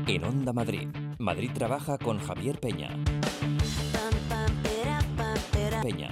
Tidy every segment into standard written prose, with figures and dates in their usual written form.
En Onda Madrid, Madrid trabaja con Javier Peña. Peña.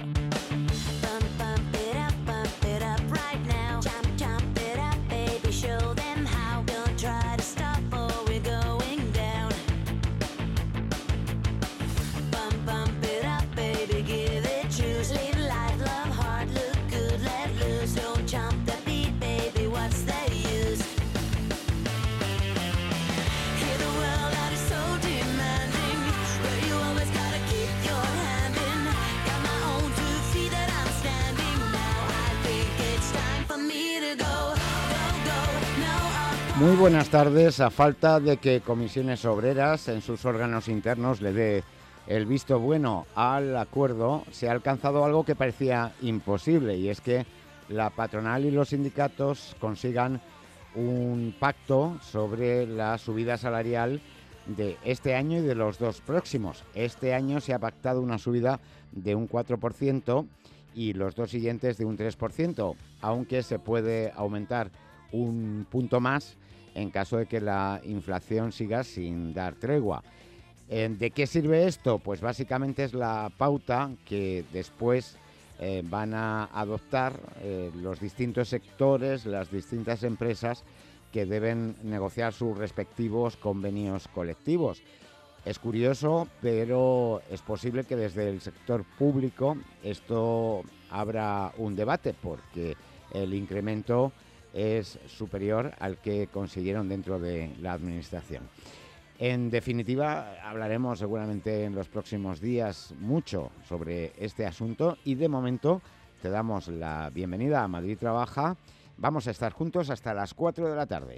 Muy buenas tardes. A falta de que Comisiones Obreras en sus órganos internos le dé el visto bueno al acuerdo, se ha alcanzado algo que parecía imposible, y es que la patronal y los sindicatos consigan un pacto sobre la subida salarial de este año y de los dos próximos. Este año se ha pactado una subida de un 4% y los dos siguientes de un 3%, aunque se puede aumentar un punto más en caso de que la inflación siga sin dar tregua. ¿De qué sirve esto? Pues básicamente es la pauta que después van a adoptar los distintos sectores, las distintas empresas que deben negociar sus respectivos convenios colectivos. Es curioso, pero es posible que desde el sector público esto abra un debate, porque el incremento es superior al que consiguieron dentro de la administración. En definitiva, hablaremos seguramente en los próximos días mucho sobre este asunto, y de momento te damos la bienvenida a Madrid Trabaja. Vamos a estar juntos hasta las 4 de la tarde.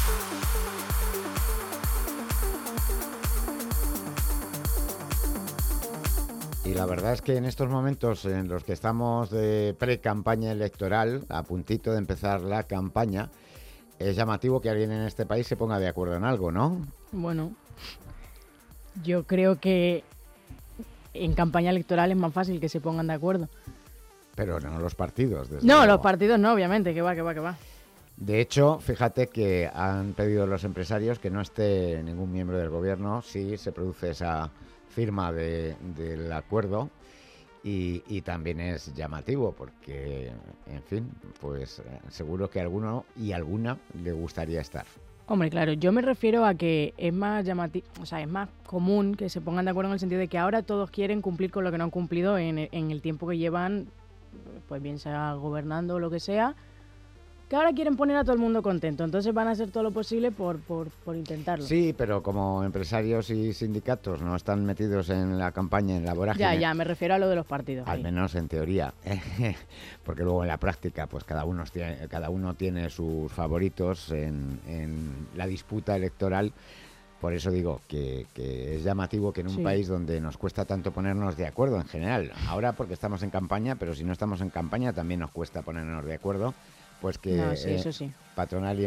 Y la verdad es que en estos momentos en los que estamos de pre-campaña electoral, a puntito de empezar la campaña, es llamativo que alguien en este país se ponga de acuerdo en algo, ¿no? Bueno, yo creo que en campaña electoral es más fácil que se pongan de acuerdo. Pero no los partidos, desde No, luego. los partidos no, obviamente, que va. De hecho, fíjate que han pedido los empresarios que no esté ningún miembro del gobierno si se produce esa firma del acuerdo, y también es llamativo porque, en fin, pues seguro que a alguno y alguna le gustaría estar. Hombre, claro, yo me refiero a que es más llamativo, o sea, es más común que se pongan de acuerdo en el sentido de que ahora todos quieren cumplir con lo que no han cumplido en el tiempo que llevan, pues bien sea gobernando o lo que sea, que ahora quieren poner a todo el mundo contento, entonces van a hacer todo lo posible por intentarlo. Sí, pero como empresarios y sindicatos no están metidos en la campaña, en la vorágine. Ya, me refiero a lo de los partidos. Al menos en teoría, porque luego en la práctica pues cada uno tiene sus favoritos en la disputa electoral. Por eso digo que es llamativo que en un país donde nos cuesta tanto ponernos de acuerdo en general, ahora porque estamos en campaña, pero si no estamos en campaña también nos cuesta ponernos de acuerdo, pues que eso sí. patronal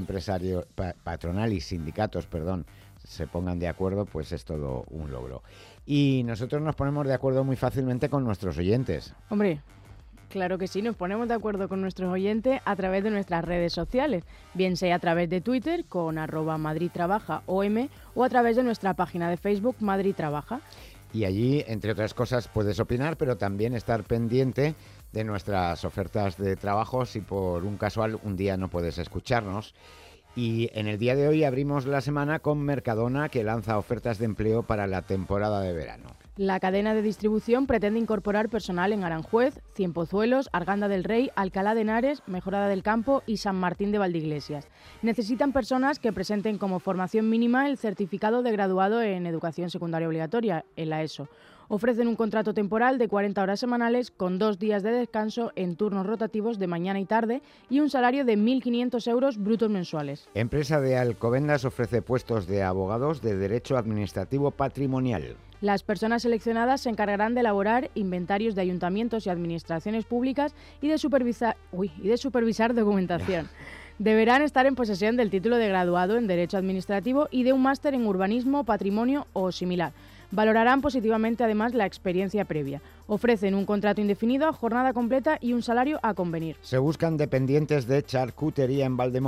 y sindicatos, se pongan de acuerdo, pues es todo un logro. Y nosotros nos ponemos de acuerdo muy fácilmente con nuestros oyentes. Hombre, claro que sí, nos ponemos de acuerdo con nuestros oyentes a través de nuestras redes sociales, bien sea a través de Twitter con @MadridTrabajaOM o a través de nuestra página de Facebook Madrid Trabaja. Y allí, entre otras cosas, puedes opinar, pero también estar pendiente de nuestras ofertas de trabajo si por un casual un día no puedes escucharnos. Y en el día de hoy abrimos la semana con Mercadona, que lanza ofertas de empleo para la temporada de verano. La cadena de distribución pretende incorporar personal en Aranjuez, Cienpozuelos, Arganda del Rey, Alcalá de Henares, Mejorada del Campo y San Martín de Valdeiglesias. Necesitan personas que presenten como formación mínima el certificado de graduado en Educación Secundaria Obligatoria, en la ESO. Ofrecen un contrato temporal de 40 horas semanales con 2 días de descanso en turnos rotativos de mañana y tarde y un salario de 1.500 euros brutos mensuales. Empresa de Alcobendas ofrece puestos de abogados de Derecho Administrativo Patrimonial. Las personas seleccionadas se encargarán de elaborar inventarios de ayuntamientos y administraciones públicas y de supervisar documentación. Deberán estar en posesión del título de graduado en Derecho Administrativo y de un máster en Urbanismo, Patrimonio o similar. Valorarán positivamente además la experiencia previa. Ofrecen un contrato indefinido, jornada completa y un salario a convenir. Se buscan dependientes de charcutería en Valdemoro.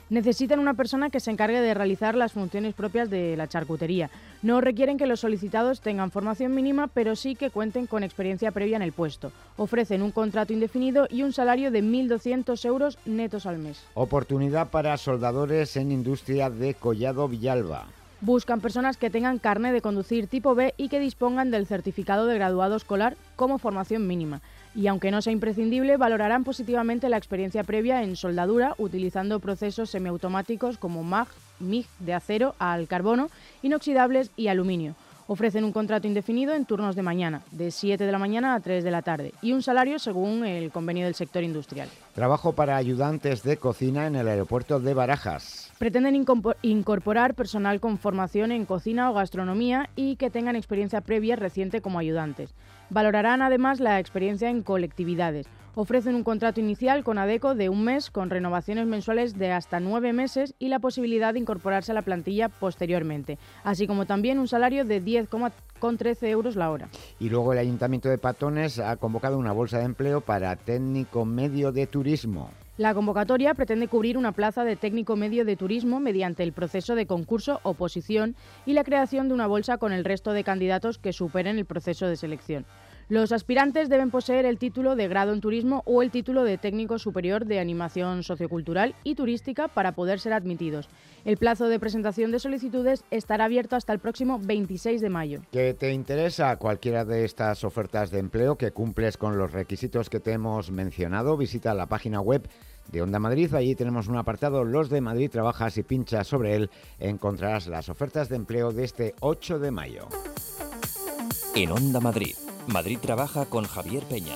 Necesitan una persona que se encargue de realizar las funciones propias de la charcutería. No requieren que los solicitados tengan formación mínima, pero sí que cuenten con experiencia previa en el puesto. Ofrecen un contrato indefinido y un salario de 1.200 euros netos al mes. Oportunidad para soldadores en industria de Collado Villalba. Buscan personas que tengan carné de conducir tipo B y que dispongan del certificado de graduado escolar como formación mínima. Y aunque no sea imprescindible, valorarán positivamente la experiencia previa en soldadura utilizando procesos semiautomáticos como MIG de acero al carbono, inoxidables y aluminio. Ofrecen un contrato indefinido en turnos de mañana, de 7 de la mañana a 3 de la tarde, y un salario según el convenio del sector industrial. Trabajo para ayudantes de cocina en el aeropuerto de Barajas. Pretenden incorporar personal con formación en cocina o gastronomía y que tengan experiencia previa reciente como ayudantes. Valorarán además la experiencia en colectividades. Ofrecen un contrato inicial con ADECO de 1 mes con renovaciones mensuales de hasta 9 meses y la posibilidad de incorporarse a la plantilla posteriormente, así como también un salario de 10,13 euros la hora. Y luego el Ayuntamiento de Patones ha convocado una bolsa de empleo para técnico medio de turismo. La convocatoria pretende cubrir una plaza de técnico medio de turismo mediante el proceso de concurso-oposición y la creación de una bolsa con el resto de candidatos que superen el proceso de selección. Los aspirantes deben poseer el título de grado en turismo o el título de técnico superior de animación sociocultural y turística para poder ser admitidos. El plazo de presentación de solicitudes estará abierto hasta el próximo 26 de mayo. ¿Que te interesa cualquiera de estas ofertas de empleo que cumples con los requisitos que te hemos mencionado? Visita la página web de Onda Madrid. Allí tenemos un apartado, Los de Madrid Trabaja. Si pinchas sobre él, encontrarás las ofertas de empleo de este 8 de mayo. En Onda Madrid, Madrid Trabaja con Javier Peña.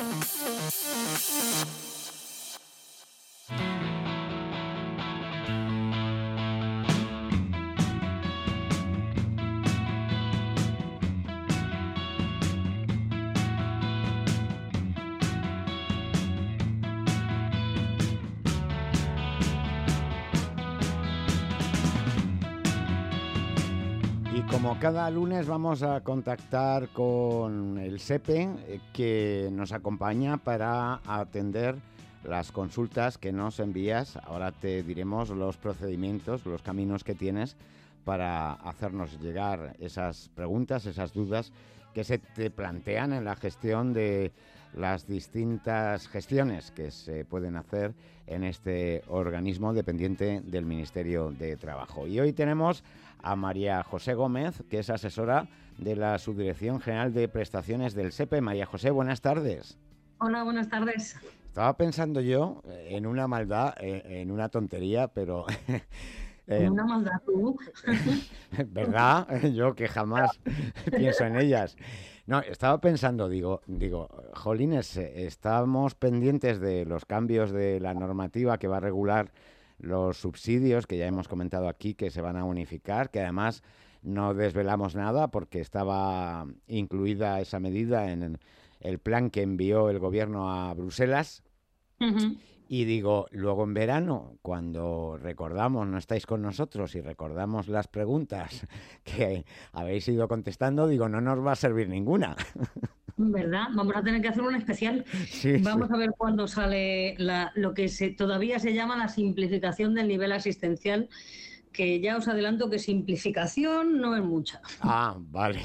Como cada lunes vamos a contactar con el SEPE que nos acompaña para atender las consultas que nos envías. Ahora te diremos los procedimientos, los caminos que tienes para hacernos llegar esas preguntas, esas dudas que se te plantean en la gestión de las distintas gestiones que se pueden hacer en este organismo dependiente del Ministerio de Trabajo. Y hoy tenemos a María José Gómez, que es asesora de la Subdirección General de Prestaciones del SEPE. María José, buenas tardes. Hola, buenas tardes. Estaba pensando yo en una maldad, en una tontería, pero... Una maldad tú. ¿Verdad? Yo que jamás pienso en ellas. No, estaba pensando, digo, jolines, estamos pendientes de los cambios de la normativa que va a regular los subsidios, que ya hemos comentado aquí, que se van a unificar, que además no desvelamos nada porque estaba incluida esa medida en el plan que envió el gobierno a Bruselas. Uh-huh. Y digo, luego en verano, cuando recordamos, no estáis con nosotros y recordamos las preguntas que habéis ido contestando, digo, no nos va a servir ninguna. ¿Verdad? Vamos a tener que hacer un especial. Sí, Vamos sí. a ver cuándo sale lo que todavía se llama la simplificación del nivel asistencial, que ya os adelanto que simplificación no es mucha. Ah, vale.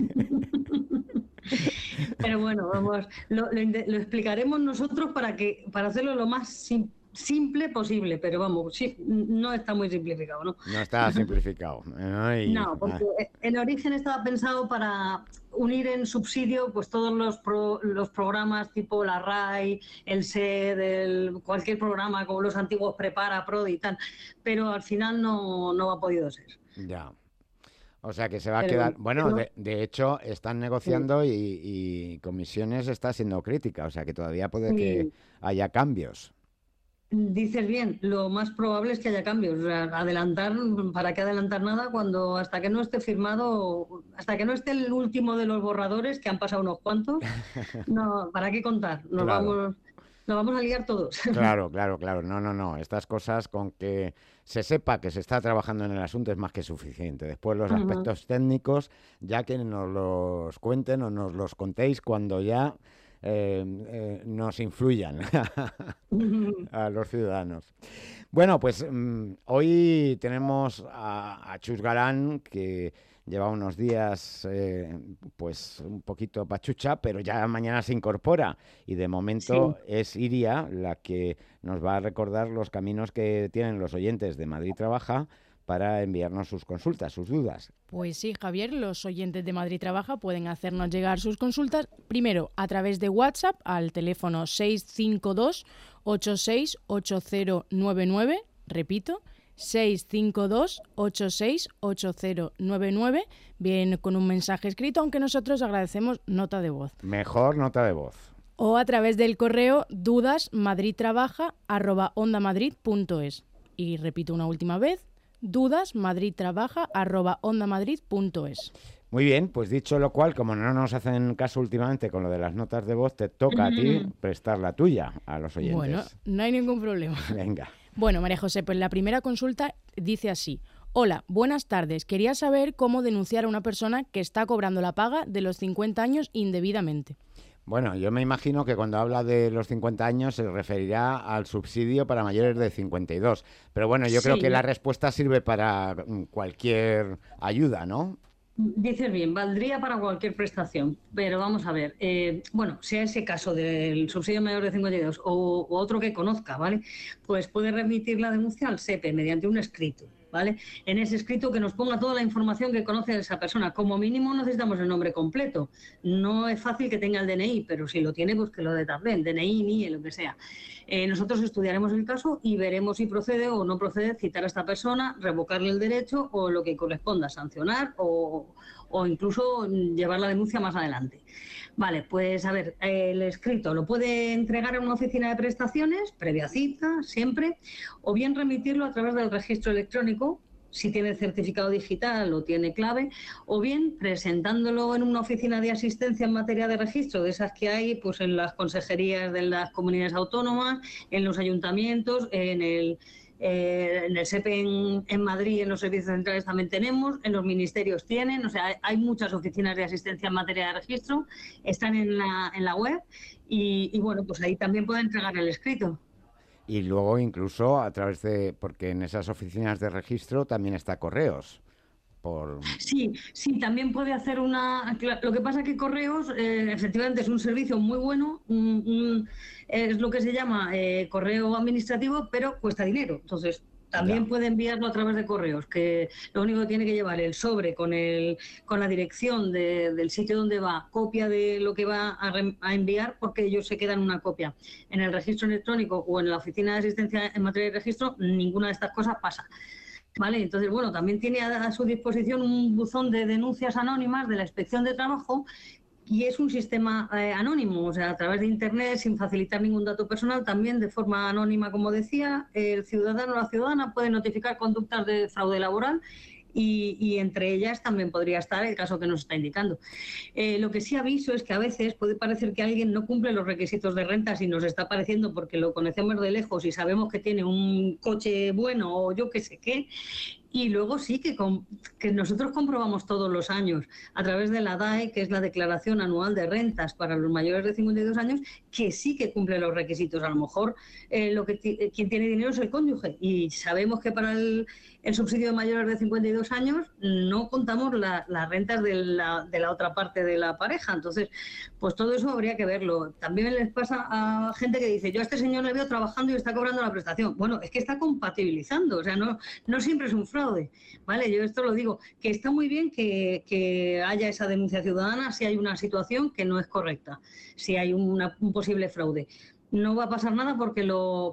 Pero bueno, vamos, lo explicaremos nosotros para hacerlo lo más simple posible, pero vamos, sí, no está muy simplificado, ¿no? No está simplificado. Ay, No, porque en origen estaba pensado para unir en subsidio pues todos los programas tipo la RAI, el SED, cualquier programa como los antiguos Prepara, Prodi y tal, pero al final no ha podido ser. Ya. O sea que se va a quedar... Bueno, de hecho, están negociando y Comisiones está siendo crítica, o sea que todavía puede que haya cambios. Dices bien, lo más probable es que haya cambios. O sea, adelantar, ¿para qué adelantar nada cuando hasta que no esté firmado, hasta que no esté el último de los borradores, que han pasado unos cuantos, no, ¿para qué contar? Nos vamos a liar todos. Claro. No. Estas cosas con que se sepa que se está trabajando en el asunto es más que suficiente. Después los aspectos técnicos, ya que nos los cuenten o nos los contéis cuando ya nos influyan a los ciudadanos. Bueno, pues hoy tenemos a Chus Galán, que lleva unos días pues un poquito pachucha, pero ya mañana se incorpora y de momento es Iria la que nos va a recordar los caminos que tienen los oyentes de Madrid Trabaja para enviarnos sus consultas, sus dudas. Pues sí, Javier, los oyentes de Madrid Trabaja pueden hacernos llegar sus consultas primero a través de WhatsApp al teléfono 652 868099, repito, 652 868099, bien con un mensaje escrito, aunque nosotros agradecemos nota de voz. Mejor nota de voz. O a través del correo dudasmadridtrabaja@ondamadrid.es. Y repito una última vez, dudasmadridtrabaja@ondamadrid.es. Muy bien, pues dicho lo cual, como no nos hacen caso últimamente con lo de las notas de voz, te toca a ti prestar la tuya a los oyentes. Bueno, no hay ningún problema. Venga. Bueno, María José, pues la primera consulta dice así. Hola, buenas tardes. Quería saber cómo denunciar a una persona que está cobrando la paga de los 50 años indebidamente. Bueno, yo me imagino que cuando habla de los 50 años se referirá al subsidio para mayores de 52. Pero bueno, yo creo que la respuesta sirve para cualquier ayuda, ¿no? Dices bien, valdría para cualquier prestación, pero vamos a ver, bueno, sea ese caso del subsidio mayor de 52 o otro que conozca, ¿vale? Pues puede remitir la denuncia al SEPE mediante un escrito, ¿vale? En ese escrito que nos ponga toda la información que conoce de esa persona. Como mínimo necesitamos el nombre completo. No es fácil que tenga el DNI, pero si lo tiene, pues que lo dé también, DNI, NIE, lo que sea. Nosotros estudiaremos el caso y veremos si procede o no procede citar a esta persona, revocarle el derecho o lo que corresponda, sancionar o incluso llevar la denuncia más adelante. Vale, pues a ver, el escrito lo puede entregar en una oficina de prestaciones, previa cita, siempre, o bien remitirlo a través del registro electrónico, si tiene certificado digital o tiene clave, o bien presentándolo en una oficina de asistencia en materia de registro, de esas que hay pues en las consejerías de las comunidades autónomas, en los ayuntamientos, en el SEPE en Madrid, en los servicios centrales también tenemos, en los ministerios tienen, o sea, hay muchas oficinas de asistencia en materia de registro, están en la web y bueno, pues ahí también pueden entregar el escrito. Y luego incluso a través de, porque en esas oficinas de registro también está Correos. Sí, también puede hacer una... Lo que pasa es que Correos efectivamente es un servicio muy bueno, es lo que se llama correo administrativo, pero cuesta dinero. Entonces, también puede enviarlo a través de Correos, que lo único que tiene que llevar el sobre con la dirección del sitio donde va, copia de lo que va a enviar, porque ellos se quedan una copia. En el registro electrónico o en la oficina de asistencia en materia de registro, ninguna de estas cosas pasa. Vale, entonces, bueno, también tiene a su disposición un buzón de denuncias anónimas de la Inspección de Trabajo y es un sistema anónimo, o sea, a través de Internet, sin facilitar ningún dato personal, también de forma anónima, como decía, el ciudadano o la ciudadana puede notificar conductas de fraude laboral y entre ellas también podría estar el caso que nos está indicando. Lo que sí aviso es que a veces puede parecer que alguien no cumple los requisitos de renta si nos está pareciendo porque lo conocemos de lejos y sabemos que tiene un coche bueno o yo qué sé qué. Y luego sí que nosotros comprobamos todos los años a través de la DAE, que es la Declaración Anual de Rentas para los mayores de 52 años, que sí que cumple los requisitos. A lo mejor quien tiene dinero es el cónyuge y sabemos que para el subsidio de mayores de 52 años no contamos las rentas de la otra parte de la pareja. Entonces, pues todo eso habría que verlo. También les pasa a gente que dice, yo a este señor le veo trabajando y está cobrando la prestación. Bueno, es que está compatibilizando, o sea, no siempre es un fraude. ¿Vale? Yo esto lo digo, que está muy bien que haya esa denuncia ciudadana si hay una situación que no es correcta, si hay un posible fraude. No va a pasar nada porque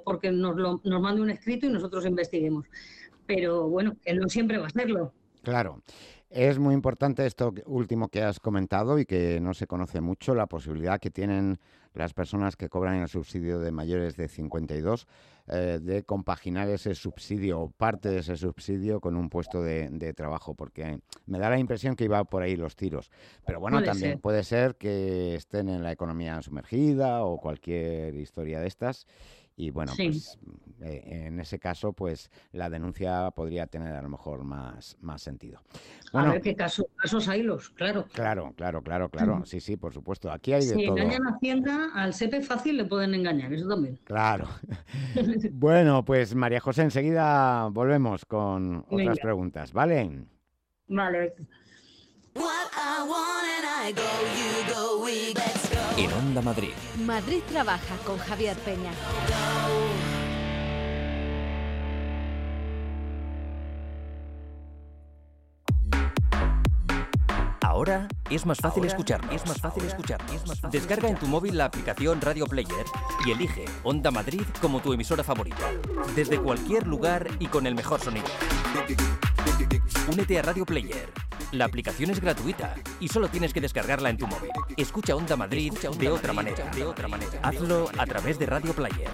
nos mande un escrito y nosotros investiguemos. Pero bueno, que no siempre va a serlo. Claro. Es muy importante esto último que has comentado y que no se conoce mucho, la posibilidad que tienen las personas que cobran el subsidio de mayores de 52 de compaginar ese subsidio o parte de ese subsidio con un puesto de trabajo, porque me da la impresión que iba por ahí los tiros. Pero bueno, también puede ser que estén en la economía sumergida o cualquier historia de estas y bueno, Sí. pues en ese caso, pues la denuncia podría tener a lo mejor más sentido. A Bueno, ver qué casos hay claro. claro, sí, por supuesto, aquí hay de Si todo. engañan a Hacienda, al SEPE fácil le pueden engañar, eso también. Claro. Bueno, pues María José, enseguida volvemos con otras Venga. preguntas, ¿vale? Vale. En Onda Madrid, Madrid trabaja con Javier Peña. ahora es más fácil escucharnos. Descarga en tu móvil la aplicación Radio Player y elige Onda Madrid como tu emisora favorita. Desde cualquier lugar y con el mejor sonido. Únete a Radio Player. La aplicación es gratuita y solo tienes que descargarla en tu móvil. Escucha Onda Madrid de otra manera. Hazlo a través de Radio Player.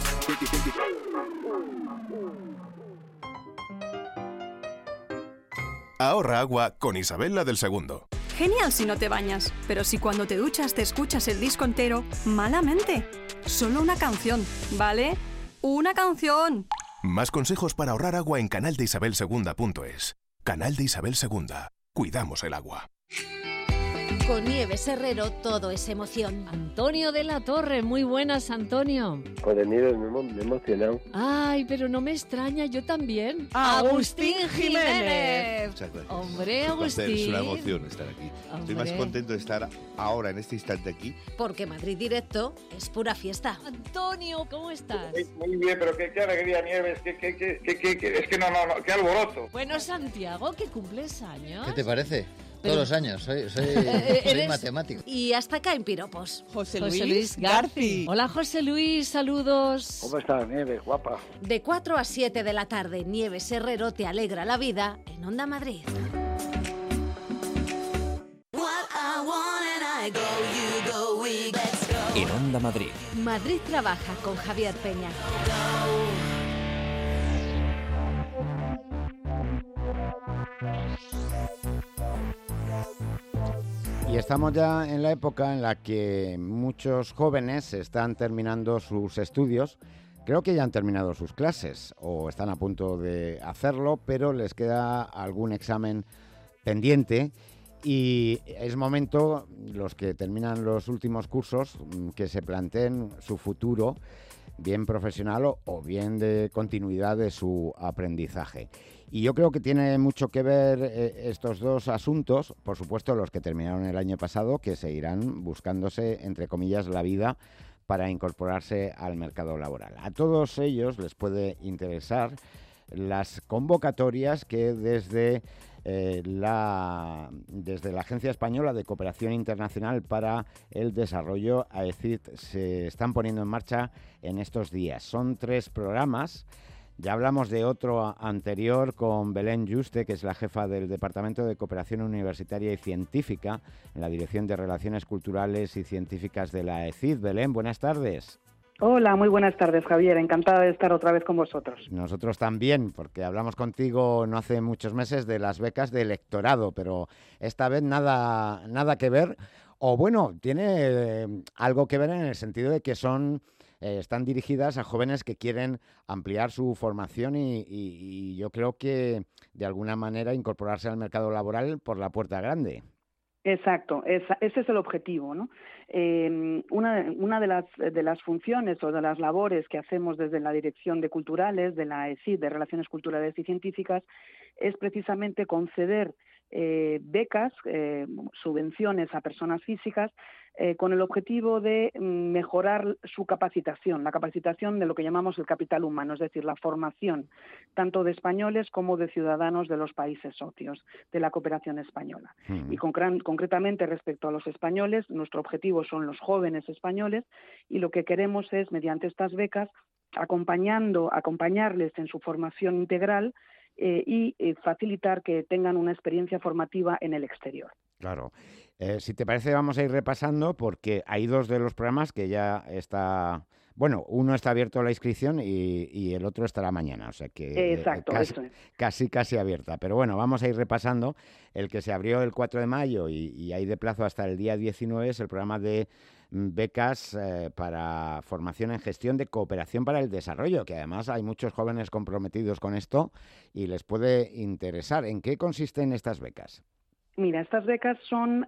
Ahorra agua con Isabel la del Segundo. Genial si no te bañas, pero si cuando te duchas te escuchas el disco entero, malamente. Solo una canción, ¿vale? ¡Una canción! Más consejos para ahorrar agua en canaldeisabelsegunda.es. Canal de Isabel Segunda. Cuidamos el agua. Con Nieves Herrero todo es emoción. Antonio de la Torre, muy buenas, Antonio. Joder, Nieves, me he emocionado. Ay, pero no me extraña, yo también. ¡Agustín Jiménez! Hombre, Es un placer, es una Agustín. emoción estar aquí. Estoy Hombre. más contento de estar ahora, en este instante aquí. Porque Madrid Directo es pura fiesta. Antonio, ¿cómo estás? Muy bien, pero qué alegría, Nieves, es que no, qué alboroto. Bueno, Santiago, que cumples años. ¿Qué te parece? Pero- Todos los años, soy eres- matemático. Y hasta acá en piropos. José Luis Garci. Hola, José Luis, saludos. ¿Cómo estás, Nieves, guapa? De 4 a 7 de la tarde, Nieves Herrero te alegra la vida en Onda Madrid. En Onda Madrid, Madrid trabaja con Javier Peña. Y estamos ya en la época en la que muchos jóvenes están terminando sus estudios. Creo que ya han terminado sus clases o están a punto de hacerlo, pero les queda algún examen pendiente y es momento, los que terminan los últimos cursos, que se planteen su futuro, bien profesional o bien de continuidad de su aprendizaje. Y yo creo que tiene mucho que ver estos dos asuntos, por supuesto los que terminaron el año pasado, que seguirán buscándose, entre comillas, la vida para incorporarse al mercado laboral. A todos ellos les puede interesar las convocatorias que desde la Agencia Española de Cooperación Internacional para el Desarrollo, AECID, se están poniendo en marcha en estos días. Son 3 programas. Ya hablamos de otro anterior con Belén Yuste, que es la jefa del Departamento de Cooperación Universitaria y Científica en la Dirección de Relaciones Culturales y Científicas de la AECID. Belén, buenas tardes. Hola, muy buenas tardes, Javier. Encantada de estar otra vez con vosotros. Nosotros también, porque hablamos contigo no hace muchos meses de las becas de lectorado, pero esta vez nada que ver. O bueno, tiene algo que ver en el sentido de que están dirigidas a jóvenes que quieren ampliar su formación y yo creo que de alguna manera incorporarse al mercado laboral por la puerta grande. Exacto, ese es el objetivo, ¿no? Una de las funciones o de las labores que hacemos desde la Dirección de Culturales, de la AECID, de Relaciones Culturales y Científicas, es precisamente conceder becas, subvenciones a personas físicas con el objetivo de mejorar su capacitación, la capacitación de lo que llamamos el capital humano, es decir, la formación tanto de españoles como de ciudadanos de los países socios de la cooperación española. Y concretamente respecto a los españoles, nuestro objetivo son los jóvenes españoles y lo que queremos es, mediante estas becas, acompañarles en su formación integral y facilitar que tengan una experiencia formativa en el exterior. Claro. Si te parece, vamos a ir repasando porque hay 2 de los programas que ya está... Bueno, uno está abierto a la inscripción y el otro estará mañana, o sea que Exacto, eso es. casi abierta. Pero bueno, vamos a ir repasando. El que se abrió el 4 de mayo y hay de plazo hasta el día 19 es el programa de becas para formación en gestión de cooperación para el desarrollo, que además hay muchos jóvenes comprometidos con esto y les puede interesar. ¿En qué consisten estas becas? Mira, estas becas son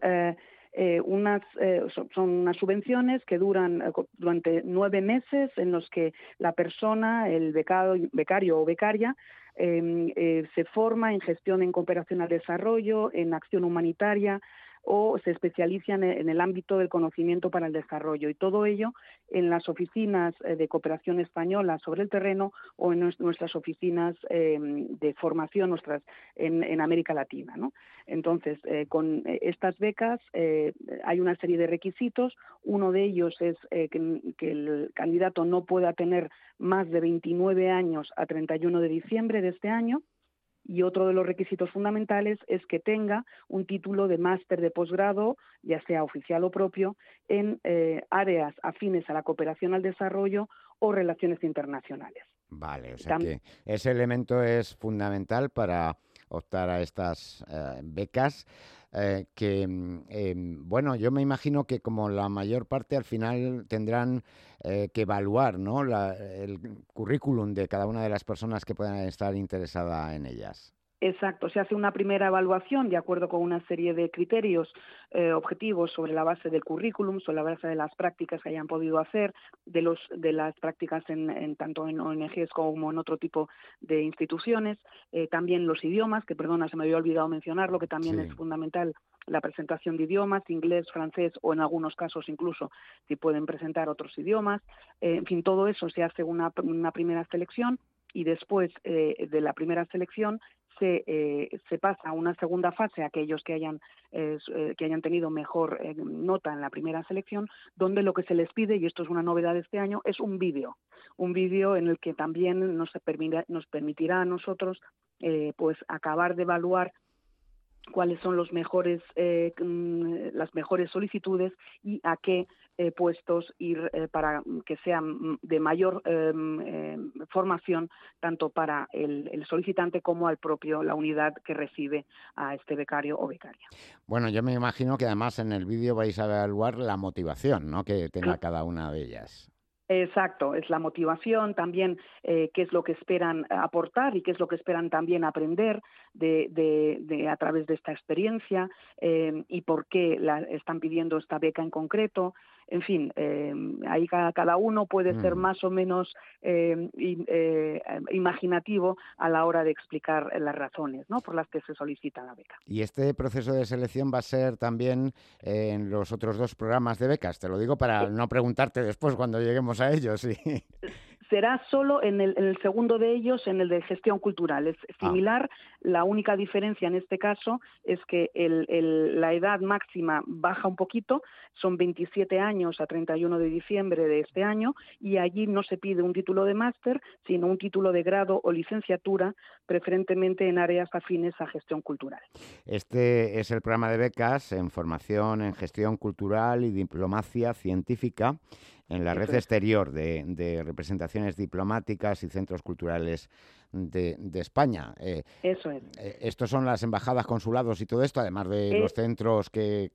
unas subvenciones que duran durante 9 meses, en los que la persona, el becario o becaria, se forma en gestión en cooperación al desarrollo, en acción humanitaria, o se especializan en el ámbito del conocimiento para el desarrollo, y todo ello en las oficinas de cooperación española sobre el terreno o en nuestras oficinas de formación en América Latina, ¿no? Entonces, con estas becas hay una serie de requisitos. Uno de ellos es que el candidato no pueda tener más de 29 años a 31 de diciembre de este año. Y otro de los requisitos fundamentales es que tenga un título de máster de posgrado, ya sea oficial o propio, en áreas afines a la cooperación al desarrollo o relaciones internacionales. Vale, o sea que ese elemento es fundamental para optar a estas becas. Bueno, yo me imagino que como la mayor parte al final tendrán que evaluar, ¿no?, el currículum de cada una de las personas que puedan estar interesadas en ellas. Exacto, se hace una primera evaluación de acuerdo con una serie de criterios objetivos sobre la base del currículum, sobre la base de las prácticas que hayan podido hacer, de las prácticas tanto en ONGs como en otro tipo de instituciones, también los idiomas, que perdona, se me había olvidado mencionarlo, que también es fundamental la presentación de idiomas, inglés, francés o en algunos casos incluso si pueden presentar otros idiomas. En fin, todo eso se hace una primera selección y después de la primera selección se pasa a una segunda fase a aquellos que hayan tenido mejor nota en la primera selección, donde lo que se les pide, y esto es una novedad de este año, es un vídeo en el que también nos permitirá a nosotros pues acabar de evaluar cuáles son las mejores solicitudes y a qué puestos ir para que sean de mayor formación tanto para el solicitante como al la unidad que recibe a este becario o becaria. Bueno, yo me imagino que además en el vídeo vais a evaluar la motivación, ¿no?, que tenga cada una de ellas. Exacto, es la motivación, también qué es lo que esperan aportar y qué es lo que esperan también aprender a través de esta experiencia y por qué están pidiendo esta beca en concreto. En fin, ahí cada uno puede ser más o menos imaginativo a la hora de explicar las razones, ¿no?, por las que se solicita la beca. Y este proceso de selección va a ser también en los otros 2 programas de becas. Te lo digo para no preguntarte después cuando lleguemos a ellos. Sí. Será solo en el segundo de ellos, en el de gestión cultural. Es similar, la única diferencia en este caso es que la edad máxima baja un poquito, son 27 años a 31 de diciembre de este año, y allí no se pide un título de máster, sino un título de grado o licenciatura, preferentemente en áreas afines a gestión cultural. Este es el programa de becas en formación en gestión cultural y diplomacia científica en la red exterior de representaciones diplomáticas y centros culturales de España. Eso es. Estos son las embajadas, consulados y todo esto, además de los centros que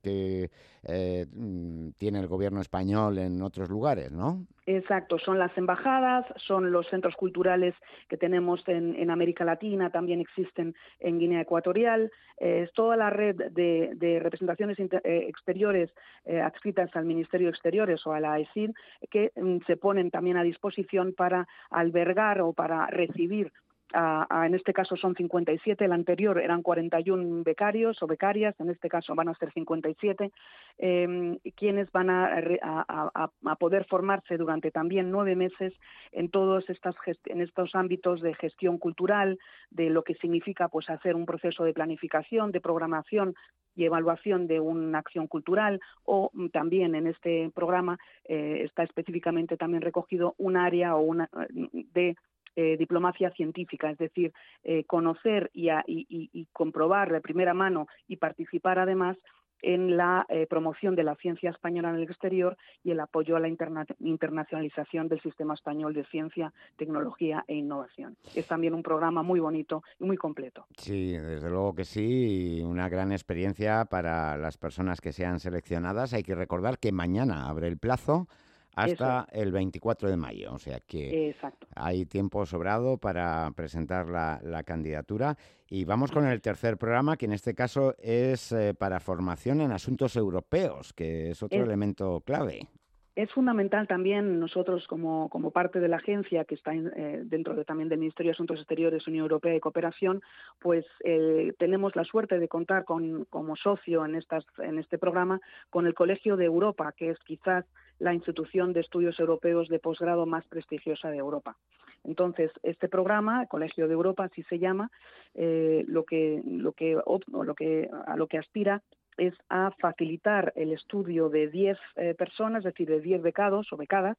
tiene el gobierno español en otros lugares, ¿no? Exacto, son las embajadas, son los centros culturales que tenemos en América Latina, también existen en Guinea Ecuatorial, es toda la red de representaciones exteriores adscritas al Ministerio de Exteriores o a la AECID que se ponen también a disposición para albergar o para recibir. En este caso son 57, el anterior eran 41 becarios o becarias, en este caso van a ser 57, quienes van a poder formarse durante también 9 meses en todos en estos ámbitos de gestión cultural, de lo que significa pues hacer un proceso de planificación, de programación y evaluación de una acción cultural, o también en este programa está específicamente también recogido un área de diplomacia científica, es decir, conocer y comprobar de primera mano y participar además en la promoción de la ciencia española en el exterior y el apoyo a la internacionalización del sistema español de ciencia, tecnología e innovación. Es también un programa muy bonito y muy completo. Sí, desde luego que sí, y una gran experiencia para las personas que sean seleccionadas. Hay que recordar que mañana abre el plazo hasta el 24 de mayo, o sea que hay tiempo sobrado para presentar la candidatura. Y vamos con el tercer programa, que en este caso es para formación en asuntos europeos, que es otro elemento clave. Es fundamental también nosotros como parte de la agencia que está dentro también del Ministerio de Asuntos Exteriores, Unión Europea y Cooperación, pues tenemos la suerte de contar como socio en este programa con el Colegio de Europa, que es quizás la institución de estudios europeos de posgrado más prestigiosa de Europa. Entonces, este programa, el Colegio de Europa, así se llama, a lo que aspira es a facilitar el estudio de 10 personas, es decir, de 10 becados o becadas,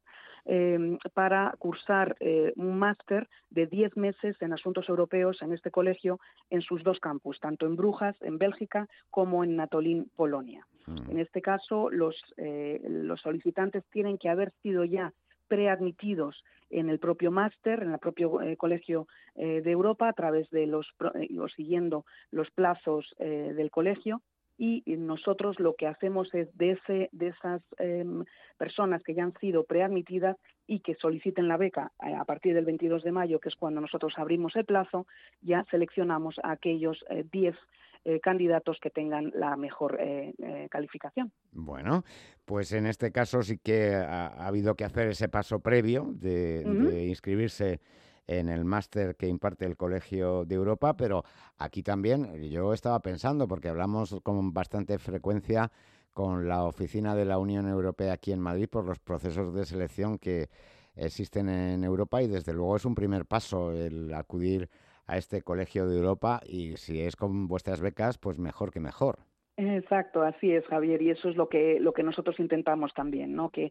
para cursar un máster de 10 meses en asuntos europeos en este colegio en sus 2 campus, tanto en Brujas, en Bélgica, como en Natolín, Polonia. En este caso, los solicitantes tienen que haber sido ya preadmitidos en el propio máster, en el propio Colegio de Europa, a través de siguiendo los plazos del colegio. Y nosotros lo que hacemos es de esas personas que ya han sido preadmitidas y que soliciten la beca a partir del 22 de mayo, que es cuando nosotros abrimos el plazo, ya seleccionamos a aquellos 10 candidatos que tengan la mejor calificación. Bueno, pues en este caso sí que ha habido que hacer ese paso previo de inscribirse en el máster que imparte el Colegio de Europa, pero aquí también yo estaba pensando, porque hablamos con bastante frecuencia con la oficina de la Unión Europea aquí en Madrid por los procesos de selección que existen en Europa, y desde luego es un primer paso el acudir a este Colegio de Europa, y si es con vuestras becas, pues mejor que mejor. Exacto, así es, Javier, y eso es lo que nosotros intentamos también, ¿no? Que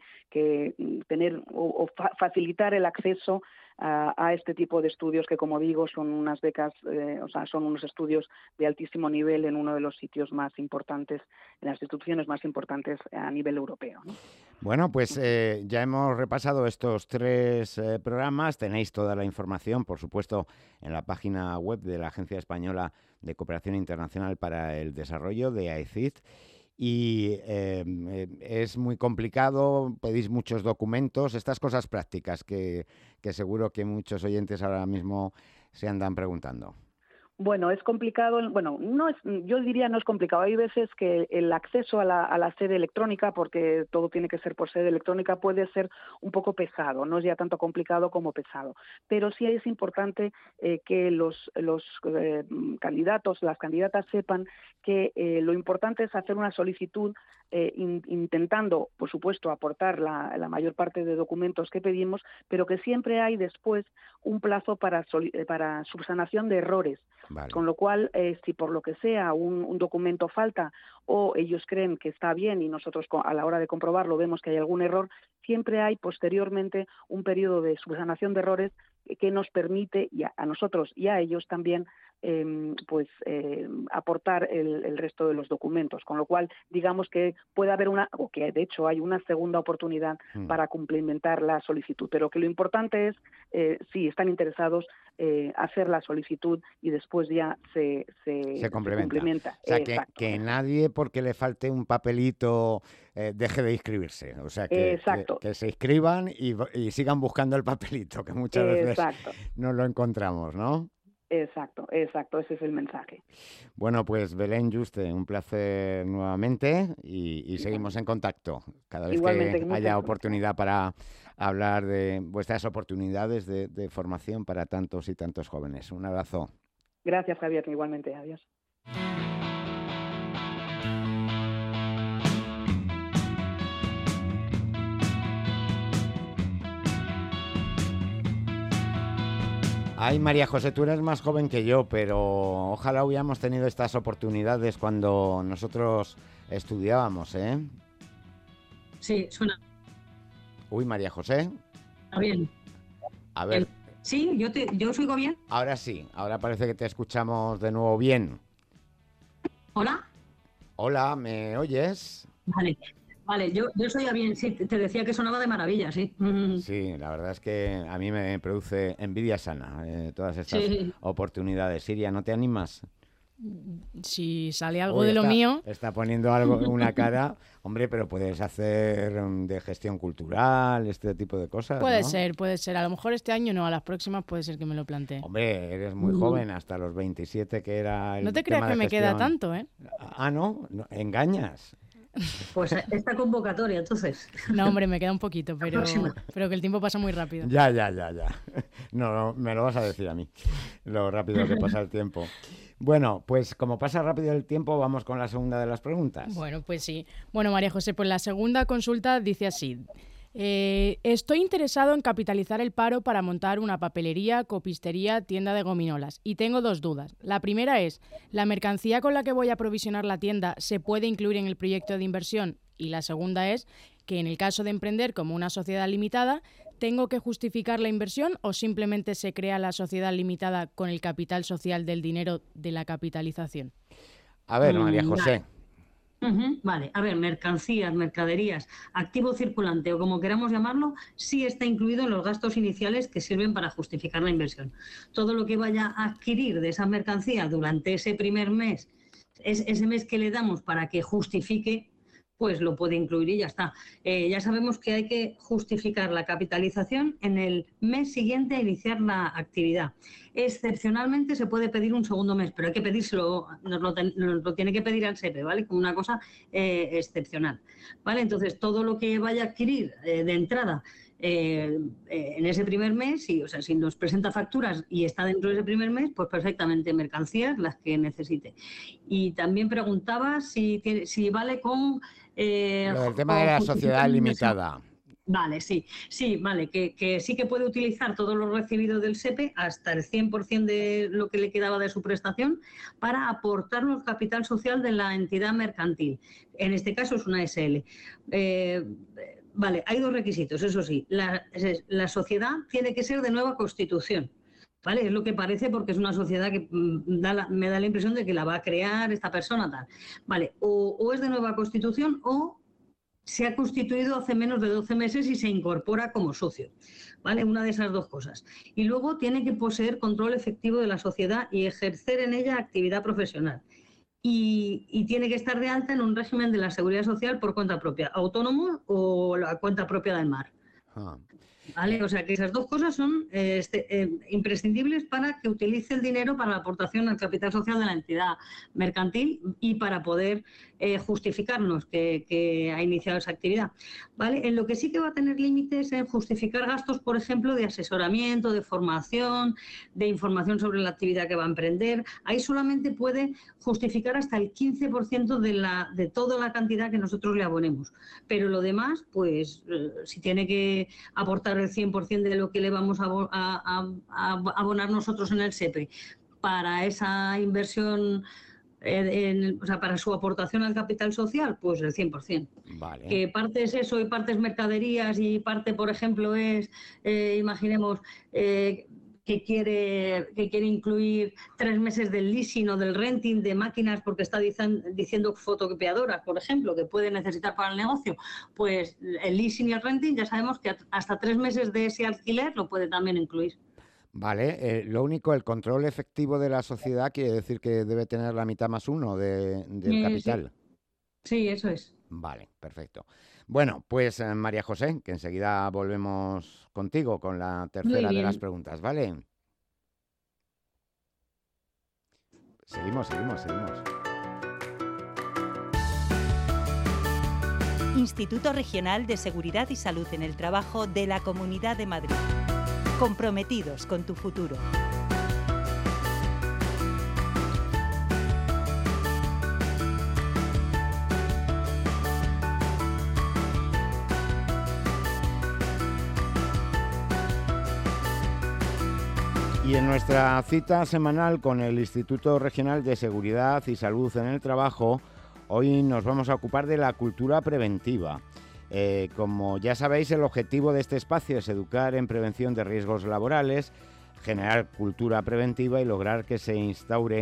tener o facilitar el acceso a este tipo de estudios que, como digo, son unas becas, son unos estudios de altísimo nivel en uno de los sitios más importantes, en las instituciones más importantes a nivel europeo, ¿no? Bueno, pues ya hemos repasado estos 3 programas. Tenéis toda la información, por supuesto, en la página web de la Agencia Española de Cooperación Internacional para el Desarrollo, de AECID. Y es muy complicado, pedís muchos documentos, estas cosas prácticas que seguro que muchos oyentes ahora mismo se andan preguntando. Bueno, es complicado, yo diría no es complicado. Hay veces que el acceso a la sede electrónica, porque todo tiene que ser por sede electrónica, puede ser un poco pesado, no es ya tanto complicado como pesado. Pero sí es importante que los candidatos, las candidatas sepan que lo importante es hacer una solicitud intentando, por supuesto, aportar la mayor parte de documentos que pedimos, pero que siempre hay después un plazo para subsanación de errores. Vale. Con lo cual, si por lo que sea un documento falta o ellos creen que está bien y nosotros a la hora de comprobarlo vemos que hay algún error, siempre hay posteriormente un periodo de subsanación de errores que nos permite a nosotros y a ellos también aportar el resto de los documentos, con lo cual digamos que puede haber o que de hecho hay una segunda oportunidad para cumplimentar la solicitud, pero que lo importante es, si están interesados, hacer la solicitud y después ya se complementa. O sea, que nadie, porque le falte un papelito, deje de inscribirse. O sea, que se inscriban y sigan buscando el papelito, que muchas veces no lo encontramos, ¿no? Exacto, ese es el mensaje. Bueno, pues Belén Yuste, un placer nuevamente y seguimos en contacto cada vez que haya oportunidad para hablar de vuestras oportunidades de formación para tantos y tantos jóvenes. Un abrazo. Gracias, Javier, igualmente. Adiós. Ay, María José, tú eres más joven que yo, pero ojalá hubiéramos tenido estas oportunidades cuando nosotros estudiábamos, ¿eh? Sí, suena. Uy, María José. Está bien. A ver. Sí, yo os oigo bien. Ahora sí, ahora parece que te escuchamos de nuevo bien. ¿Hola? Hola, ¿me oyes? Vale, yo soy bien, sí, te decía que sonaba de maravilla, sí. Sí, la verdad es que a mí me produce envidia sana todas estas oportunidades. Siria, ¿no te animas? Si sale algo de lo mío... Está poniendo una cara, hombre, pero puedes hacer de gestión cultural, este tipo de cosas, Puede ¿no? ser. A lo mejor este año no, a las próximas puede ser que me lo plantee. Hombre, eres muy joven, hasta los 27 que era el No te creas tema que de me queda gestión. tanto, ¿eh? Ah, ¿no? Engañas. Pues esta convocatoria, entonces. No, hombre, me queda un poquito, pero que el tiempo pasa muy rápido. Ya. No, me lo vas a decir a mí, lo rápido que pasa el tiempo. Bueno, pues como pasa rápido el tiempo, vamos con la segunda de las preguntas. Bueno, pues sí. Bueno, María José, pues la segunda consulta dice así. Estoy interesado en capitalizar el paro para montar una papelería, copistería, tienda de gominolas. Y tengo 2 dudas. La primera es, ¿la mercancía con la que voy a aprovisionar la tienda se puede incluir en el proyecto de inversión? Y la segunda es que en el caso de emprender como una sociedad limitada, ¿tengo que justificar la inversión o simplemente se crea la sociedad limitada con el capital social del dinero de la capitalización? A ver, María José. Vale, a ver, mercancías, mercaderías, activo circulante o como queramos llamarlo, sí está incluido en los gastos iniciales que sirven para justificar la inversión. Todo lo que vaya a adquirir de esa mercancía durante ese primer mes, ese mes que le damos para que justifique, pues lo puede incluir y ya está. Ya sabemos que hay que justificar la capitalización en el mes siguiente a iniciar la actividad. Excepcionalmente se puede pedir un segundo mes, pero hay que pedírselo, nos lo tiene que pedir al SEPE, ¿vale? Como una cosa excepcional, ¿vale? Entonces, todo lo que vaya a adquirir de entrada en ese primer mes, si nos presenta facturas y está dentro de ese primer mes, pues perfectamente mercancías, las que necesite. Y también preguntaba si vale con... Lo del tema de la sociedad limitada. Vale, sí, vale, que sí que puede utilizar todo lo recibido del SEPE hasta el 100% de lo que le quedaba de su prestación para aportarlo al capital social de la entidad mercantil. En este caso es una SL. Vale, hay 2 requisitos, eso sí. La sociedad tiene que ser de nueva constitución. ¿Vale? Es lo que parece porque es una sociedad que me da la impresión de que la va a crear esta persona tal. Vale, o es de nueva constitución o se ha constituido hace menos de 12 meses y se incorpora como socio, ¿vale? Una de esas 2 cosas. Y luego tiene que poseer control efectivo de la sociedad y ejercer en ella actividad profesional. Y tiene que estar de alta en un régimen de la Seguridad Social por cuenta propia, autónomo o la cuenta propia del mar. ¿Vale? O sea que esas 2 cosas son imprescindibles para que utilice el dinero para la aportación al capital social de la entidad mercantil y para poder justificarnos que ha iniciado esa actividad. ¿Vale? En lo que sí que va a tener límites en justificar gastos, por ejemplo, de asesoramiento, de formación, de información sobre la actividad que va a emprender. Ahí solamente puede justificar hasta el 15% de toda la cantidad que nosotros le abonemos. Pero lo demás, pues si tiene que aportar el 100% de lo que le vamos a abonar nosotros en el SEPE para esa inversión, para su aportación al capital social, pues el 100%. Vale. Que parte es eso y parte es mercaderías y parte, por ejemplo, es, imaginemos, que quiere incluir 3 meses del leasing o del renting de máquinas porque está diciendo fotocopiadoras, por ejemplo, que puede necesitar para el negocio, pues el leasing y el renting ya sabemos que hasta 3 meses de ese alquiler lo puede también incluir. Vale, lo único, el control efectivo de la sociedad quiere decir que debe tener la mitad más 1 del capital. Sí, eso es. Vale, perfecto. Bueno, pues María José, que enseguida volvemos contigo con la tercera de las preguntas, ¿vale? Seguimos. Instituto Regional de Seguridad y Salud en el Trabajo de la Comunidad de Madrid. Comprometidos con tu futuro. Y en nuestra cita semanal con el Instituto Regional de Seguridad y Salud en el Trabajo, hoy nos vamos a ocupar de la cultura preventiva. Como ya sabéis, el objetivo de este espacio es educar en prevención de riesgos laborales, generar cultura preventiva y lograr que se instaure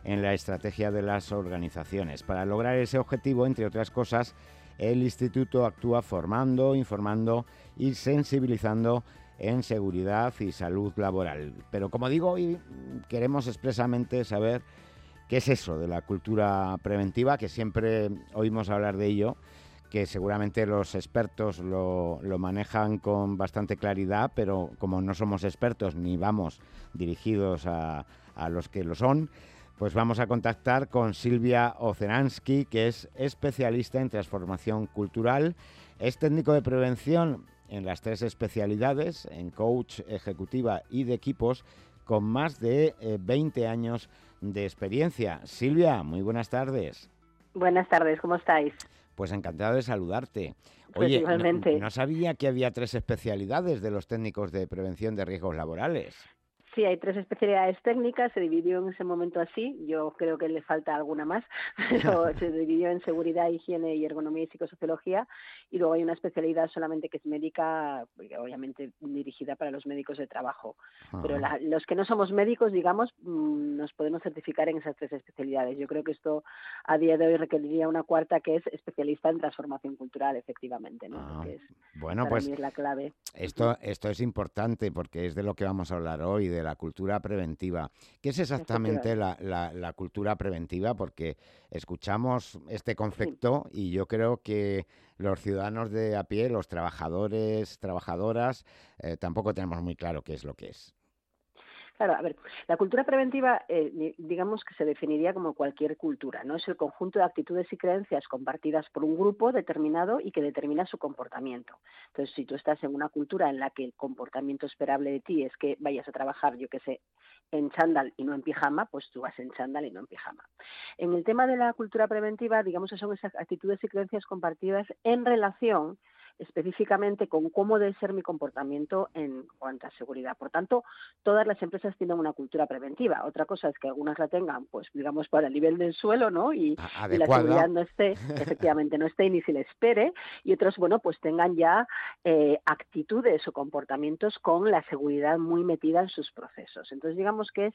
en la estrategia de las organizaciones. Para lograr ese objetivo, entre otras cosas, el Instituto actúa formando, informando y sensibilizando en seguridad y salud laboral. Pero como digo, hoy queremos expresamente saber qué es eso de la cultura preventiva, que siempre oímos hablar de ello, que seguramente los expertos lo manejan con bastante claridad, pero como no somos expertos ni vamos dirigidos a los que lo son, pues vamos a contactar con Silvia Oceransky, que es especialista en transformación cultural, es técnico de prevención en las 3 especialidades, en coach, ejecutiva y de equipos, con más de 20 años de experiencia. Silvia, muy buenas tardes. Buenas tardes, ¿cómo estáis? Pues encantado de saludarte. Pues Oye, igualmente. No sabía que había 3 especialidades de los técnicos de prevención de riesgos laborales. Sí, hay 3 especialidades técnicas, se dividió en ese momento así, yo creo que le falta alguna más, pero se dividió en seguridad, higiene y ergonomía y psicosociología, y luego hay una especialidad solamente que es médica, obviamente dirigida para los médicos de trabajo. Pero los que no somos médicos, digamos, nos podemos certificar en esas 3 especialidades. Yo creo que esto a día de hoy requeriría una 4ª, que es especialista en transformación cultural, efectivamente, ¿no? Que es, bueno, para pues mí es la clave. Esto es importante porque es de lo que vamos a hablar hoy, de la cultura preventiva. ¿Qué es exactamente la cultura preventiva? Porque escuchamos este concepto y yo creo que los ciudadanos de a pie, los trabajadores, trabajadoras, tampoco tenemos muy claro qué es lo que es. Claro, a ver, la cultura preventiva, digamos que se definiría como cualquier cultura, ¿no? Es el conjunto de actitudes y creencias compartidas por un grupo determinado y que determina su comportamiento. Entonces, si tú estás en una cultura en la que el comportamiento esperable de ti es que vayas a trabajar, yo qué sé, en chándal y no en pijama, pues tú vas en chándal y no en pijama. En el tema de la cultura preventiva, digamos que son esas actitudes y creencias compartidas en relación específicamente con cómo debe ser mi comportamiento en cuanto a seguridad. Por tanto, todas las empresas tienen una cultura preventiva. Otra cosa es que algunas la tengan, pues digamos, para el nivel del suelo, ¿no? Y la seguridad no esté, efectivamente no esté ni se le espere. Y otros, bueno, pues tengan ya actitudes o comportamientos con la seguridad muy metida en sus procesos. Entonces, digamos que es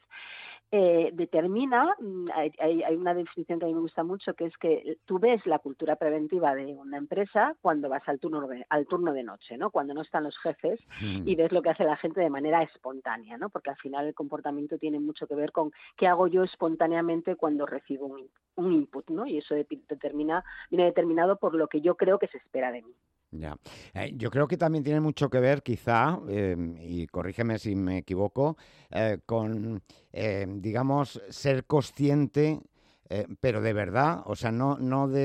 determina, hay una definición que a mí me gusta mucho, que es que tú ves la cultura preventiva de una empresa cuando vas al turno de noche, ¿no? Cuando no están los jefes y ves lo que hace la gente de manera espontánea, ¿no? Porque al final el comportamiento tiene mucho que ver con qué hago yo espontáneamente cuando recibo un input, ¿no? Y eso viene determinado por lo que yo creo que se espera de mí. Ya. Yo creo que también tiene mucho que ver, quizá, y corrígeme si me equivoco, con, digamos, ser consciente, pero de verdad, o sea, no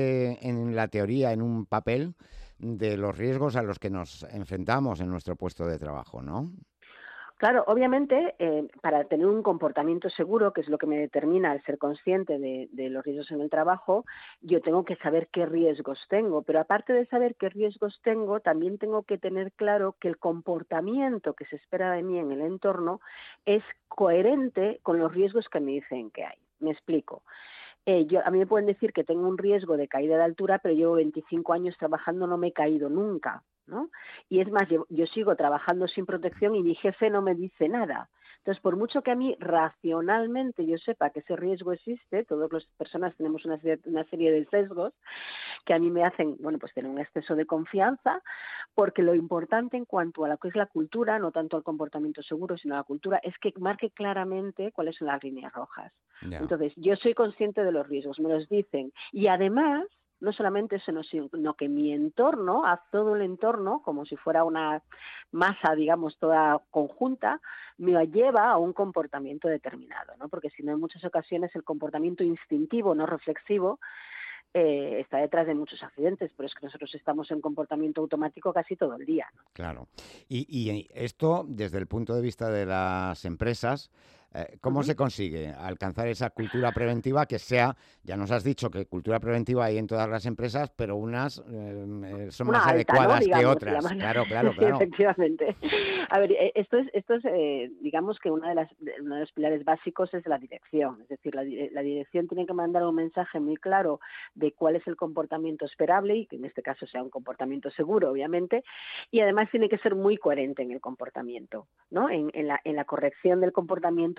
en la teoría, en un papel, de los riesgos a los que nos enfrentamos en nuestro puesto de trabajo, ¿no? Claro, obviamente, para tener un comportamiento seguro, que es lo que me determina el ser consciente de los riesgos en el trabajo, yo tengo que saber qué riesgos tengo. Pero aparte de saber qué riesgos tengo, también tengo que tener claro que el comportamiento que se espera de mí en el entorno es coherente con los riesgos que me dicen que hay. Me explico. A mí me pueden decir que tengo un riesgo de caída de altura, pero llevo 25 años trabajando, no me he caído nunca, ¿no? Y es más, yo sigo trabajando sin protección y mi jefe no me dice nada. Entonces, por mucho que a mí racionalmente yo sepa que ese riesgo existe, todas las personas tenemos una serie de sesgos que a mí me hacen, bueno, pues tener un exceso de confianza, porque lo importante en cuanto a lo que es la cultura, no tanto al comportamiento seguro, sino a la cultura, es que marque claramente cuáles son las líneas rojas. Yeah. Entonces, yo soy consciente de los riesgos, me los dicen, y además, no solamente eso, sino que mi entorno, a todo el entorno, como si fuera una masa, digamos, toda conjunta, me lleva a un comportamiento determinado, ¿no? Porque si no, en muchas ocasiones el comportamiento instintivo, no reflexivo, está detrás de muchos accidentes, pero es que nosotros estamos en comportamiento automático casi todo el día, ¿no? Claro. Y esto, desde el punto de vista de las empresas, ¿cómo se consigue alcanzar esa cultura preventiva que sea, ya nos has dicho que cultura preventiva hay en todas las empresas, pero unas son más adecuadas, ¿no? Digamos, que otras? Claro. Sí, efectivamente. A ver, esto es digamos que uno de los pilares básicos es la dirección. Es decir, la dirección tiene que mandar un mensaje muy claro de cuál es el comportamiento esperable y que en este caso sea un comportamiento seguro, obviamente, y además tiene que ser muy coherente en el comportamiento, ¿no? En la corrección del comportamiento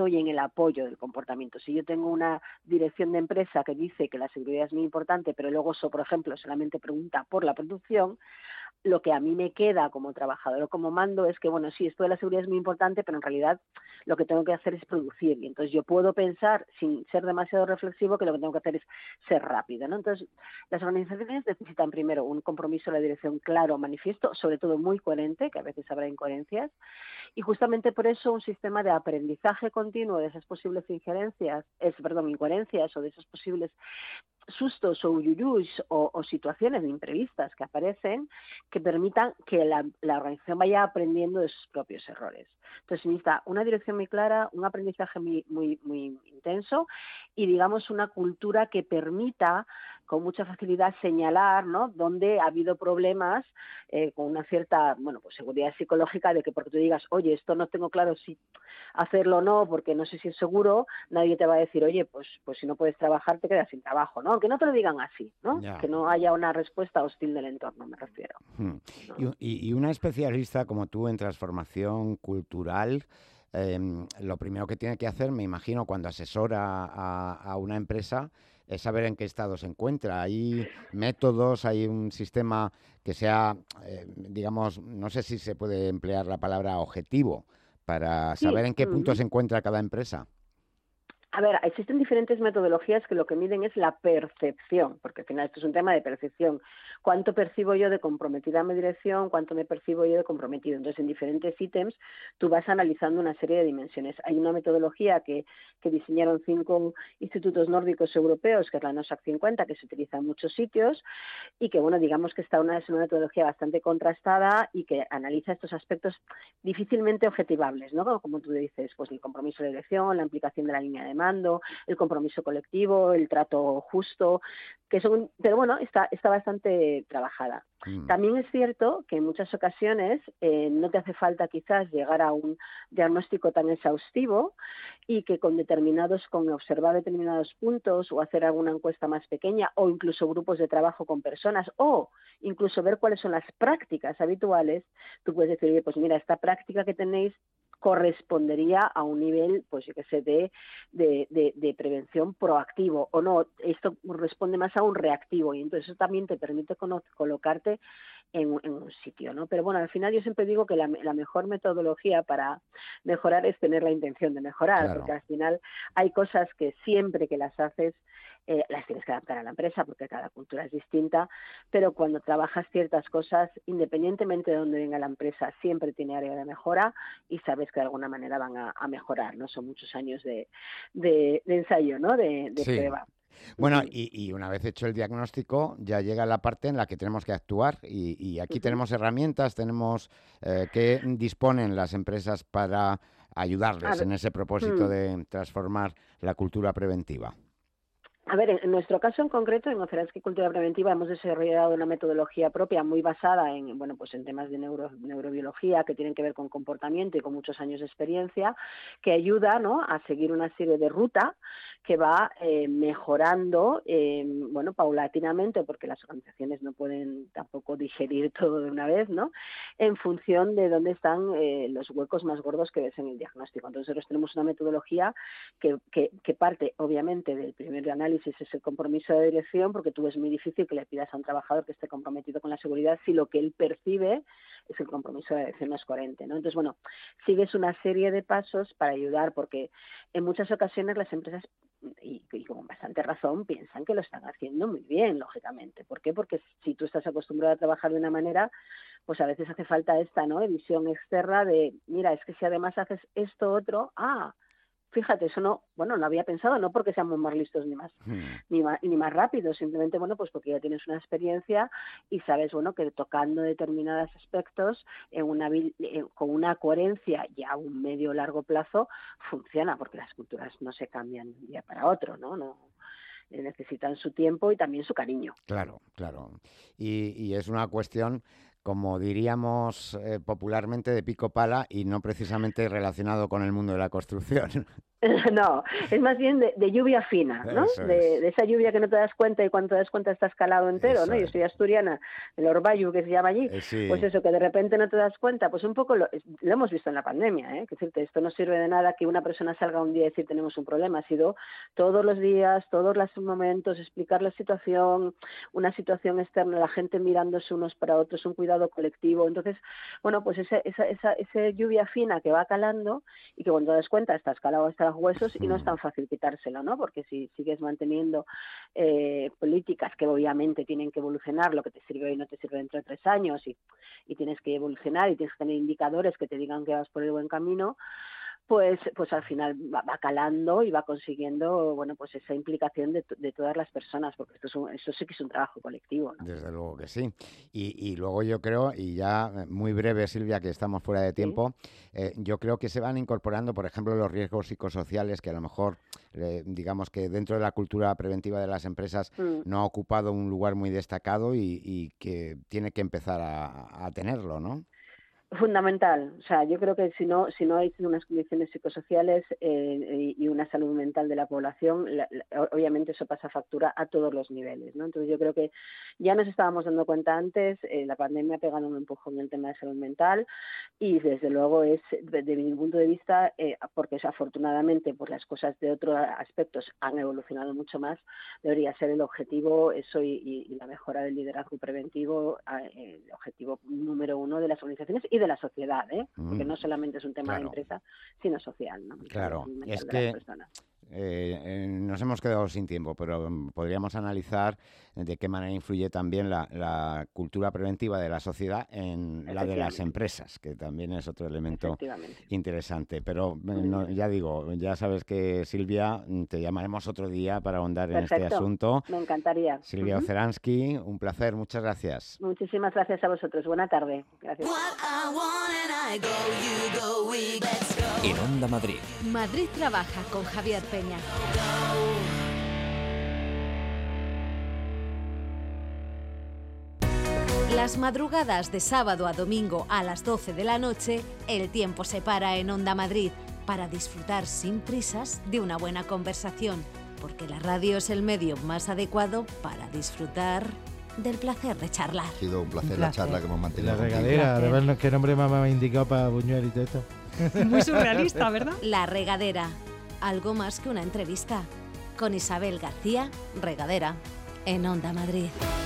comportamiento y en el apoyo del comportamiento. Si yo tengo una dirección de empresa que dice que la seguridad es muy importante, pero luego, por ejemplo, solamente pregunta por la producción, lo que a mí me queda como trabajador o como mando es que, bueno, sí, esto de la seguridad es muy importante, pero en realidad lo que tengo que hacer es producir. Y entonces yo puedo pensar, sin ser demasiado reflexivo, que lo que tengo que hacer es ser rápido, ¿no? Entonces, las organizaciones necesitan primero un compromiso de la dirección claro, manifiesto, sobre todo muy coherente, que a veces habrá incoherencias, y justamente por eso un sistema de aprendizaje continuo de esas posibles incoherencias o de esos posibles sustos o uyuyus o situaciones imprevistas que aparecen que permitan que la organización vaya aprendiendo de sus propios errores. Entonces necesita una dirección muy clara, un aprendizaje muy intenso y digamos una cultura que permita con mucha facilidad señalar, ¿no?, dónde ha habido problemas con una cierta, pues seguridad psicológica de que porque tú digas, oye, esto no tengo claro si hacerlo o no, porque no sé si es seguro, nadie te va a decir, oye, pues si no puedes trabajar te quedas sin trabajo, ¿no? Aunque no te lo digan así, ¿no? Ya. Que no haya una respuesta hostil del entorno, me refiero. ¿No? Y una especialista como tú en transformación cultural, lo primero que tiene que hacer, me imagino, cuando asesora a una empresa, es saber en qué estado se encuentra. Hay métodos, hay un sistema que sea, digamos, no sé si se puede emplear la palabra objetivo, para saber en qué punto se encuentra cada empresa. A ver, existen diferentes metodologías que lo que miden es la percepción, porque al final esto es un tema de percepción. ¿Cuánto percibo yo de comprometida a mi dirección? ¿Cuánto me percibo yo de comprometido? Entonces, en diferentes ítems, tú vas analizando una serie de dimensiones. Hay una metodología que diseñaron 5 institutos nórdicos europeos, que es la NOSAC 50, que se utiliza en muchos sitios, y que, bueno, digamos que es una metodología bastante contrastada y que analiza estos aspectos difícilmente objetivables, ¿no? Como tú dices, pues el compromiso de dirección, la implicación de la línea de mando, el compromiso colectivo, el trato justo, pero bueno, está bastante trabajada. También es cierto que en muchas ocasiones no te hace falta quizás llegar a un diagnóstico tan exhaustivo y que con observar determinados puntos o hacer alguna encuesta más pequeña o incluso grupos de trabajo con personas o incluso ver cuáles son las prácticas habituales, tú puedes decir, oye, pues mira, esta práctica que tenéis correspondería a un nivel, pues yo qué sé, de prevención proactivo o no, esto responde más a un reactivo y entonces eso también te permite colocarte en un sitio, ¿no? Pero bueno, al final yo siempre digo que la mejor metodología para mejorar es tener la intención de mejorar, claro. Porque al final hay cosas que siempre que las haces las tienes que adaptar a la empresa porque cada cultura es distinta, pero cuando trabajas ciertas cosas, independientemente de dónde venga la empresa, siempre tiene área de mejora y sabes que de alguna manera van a mejorar, ¿no? Son muchos años de ensayo, ¿no? De sí. prueba. Bueno, y una vez hecho el diagnóstico, ya llega la parte en la que tenemos que actuar y aquí tenemos herramientas, tenemos que disponen las empresas para ayudarles en ese propósito de transformar la cultura preventiva. A ver, en nuestro caso en concreto, en Oceransky Cultura Preventiva, hemos desarrollado una metodología propia muy basada en temas de neurobiología que tienen que ver con comportamiento y con muchos años de experiencia, que ayuda, ¿no?, a seguir una serie de ruta que va mejorando, paulatinamente, porque las organizaciones no pueden tampoco digerir todo de una vez, ¿no?, en función de dónde están los huecos más gordos que ves en el diagnóstico. Entonces, nosotros tenemos una metodología que parte, obviamente, del primer análisis, es el compromiso de dirección, porque tú es muy difícil que le pidas a un trabajador que esté comprometido con la seguridad si lo que él percibe es el compromiso de dirección no es coherente, ¿no? Entonces, bueno, sigues una serie de pasos para ayudar, porque en muchas ocasiones las empresas, y con bastante razón, piensan que lo están haciendo muy bien, lógicamente. ¿Por qué? Porque si tú estás acostumbrado a trabajar de una manera, pues a veces hace falta esta, ¿no?, visión externa de, mira, es que si además haces esto otro, fíjate, eso no había pensado, no porque seamos más listos ni más rápidos, simplemente, pues porque ya tienes una experiencia y sabes, que tocando determinados aspectos con una coherencia y a un medio o largo plazo funciona, porque las culturas no se cambian de un día para otro, ¿no? Necesitan su tiempo y también su cariño. Claro. Y es una cuestión, como diríamos popularmente, de pico pala y no precisamente relacionado con el mundo de la construcción. No, es más bien de lluvia fina, ¿no? De esa lluvia que no te das cuenta y cuando te das cuenta está escalado entero, ¿no? Yo soy asturiana, el Orbayu que se llama allí, sí. Pues eso, que de repente no te das cuenta, pues un poco lo hemos visto en la pandemia, ¿eh? Que decirte, esto no sirve de nada que una persona salga un día y decir tenemos un problema, ha sido todos los días, todos los momentos, explicar la situación, una situación externa, la gente mirándose unos para otros, un cuidado colectivo, entonces, bueno, pues esa lluvia fina que va calando y que cuando te das cuenta está escalado hasta los huesos y no es tan fácil quitárselo, ¿no? Porque si sigues manteniendo políticas que obviamente tienen que evolucionar, lo que te sirve hoy no te sirve dentro de 3 años y tienes que evolucionar y tienes que tener indicadores que te digan que vas por el buen camino, pues al final va calando y va consiguiendo, bueno, pues esa implicación de todas las personas, porque esto sí que es un trabajo colectivo, ¿no? Desde luego que sí. Y luego yo creo, y ya muy breve, Silvia, que estamos fuera de tiempo, yo creo que se van incorporando, por ejemplo, los riesgos psicosociales que a lo mejor, digamos que dentro de la cultura preventiva de las empresas no ha ocupado un lugar muy destacado y que tiene que empezar a tenerlo, ¿no? Fundamental, o sea, yo creo que si no hay unas condiciones psicosociales y una salud mental de la población, obviamente eso pasa factura a todos los niveles, ¿no? Entonces yo creo que ya nos estábamos dando cuenta antes, la pandemia ha pegado un empujón en el tema de salud mental y desde luego es, desde mi punto de vista, porque afortunadamente pues las cosas de otros aspectos han evolucionado mucho más, debería ser el objetivo, eso y la mejora del liderazgo preventivo, el objetivo número 1 de las organizaciones y de la sociedad, porque no solamente es un tema de empresa, sino social, ¿no? Claro, es que nos hemos quedado sin tiempo, pero podríamos analizar de qué manera influye también la cultura preventiva de la sociedad en la de las empresas, que también es otro elemento interesante. Pero ya digo, ya sabes que, Silvia, te llamaremos otro día para ahondar en este asunto. Me encantaría. Silvia Oceransky, un placer, muchas gracias. Muchísimas gracias a vosotros. Buena tarde. Gracias. En Onda Madrid. Madrid trabaja con Javier Peña. Las madrugadas de sábado a domingo a las 12 de la noche, el tiempo se para en Onda Madrid para disfrutar sin prisas de una buena conversación, porque la radio es el medio más adecuado para disfrutar del placer de charlar. Ha sido un placer la charla que hemos mantenido. La regadera, de ver qué nombre me ha indicado para Buñuel y todo esto. Muy surrealista, ¿verdad? La regadera, algo más que una entrevista, con Isabel García, regadera, en Onda Madrid.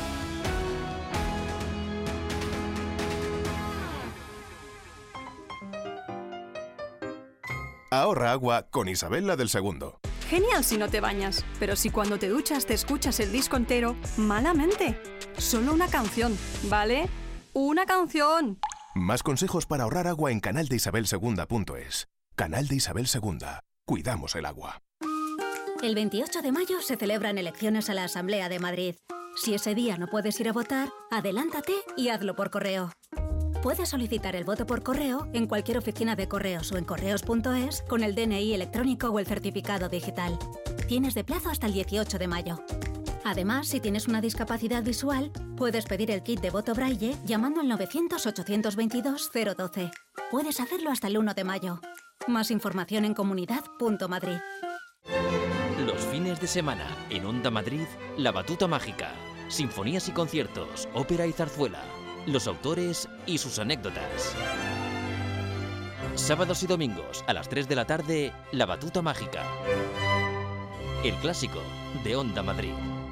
Ahorra agua con Isabel la del Segundo. Genial si no te bañas, pero si cuando te duchas te escuchas el disco entero, malamente. Solo una canción, ¿vale? ¡Una canción! Más consejos para ahorrar agua en canaldeisabelsegunda.es. Canal de Isabel Segunda. Cuidamos el agua. El 28 de mayo se celebran elecciones a la Asamblea de Madrid. Si ese día no puedes ir a votar, adelántate y hazlo por correo. Puedes solicitar el voto por correo en cualquier oficina de correos o en correos.es con el DNI electrónico o el certificado digital. Tienes de plazo hasta el 18 de mayo. Además, si tienes una discapacidad visual, puedes pedir el kit de voto Braille llamando al 900-822-012. Puedes hacerlo hasta el 1 de mayo. Más información en comunidad.madrid. Los fines de semana en Onda Madrid, La Batuta Mágica. Sinfonías y conciertos, ópera y zarzuela. Los autores y sus anécdotas. Sábados y domingos a las 3 de la tarde, La Batuta Mágica. El clásico de Onda Madrid.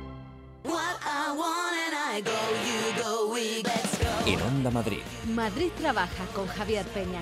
En Onda Madrid. Madrid trabaja con Javier Peña.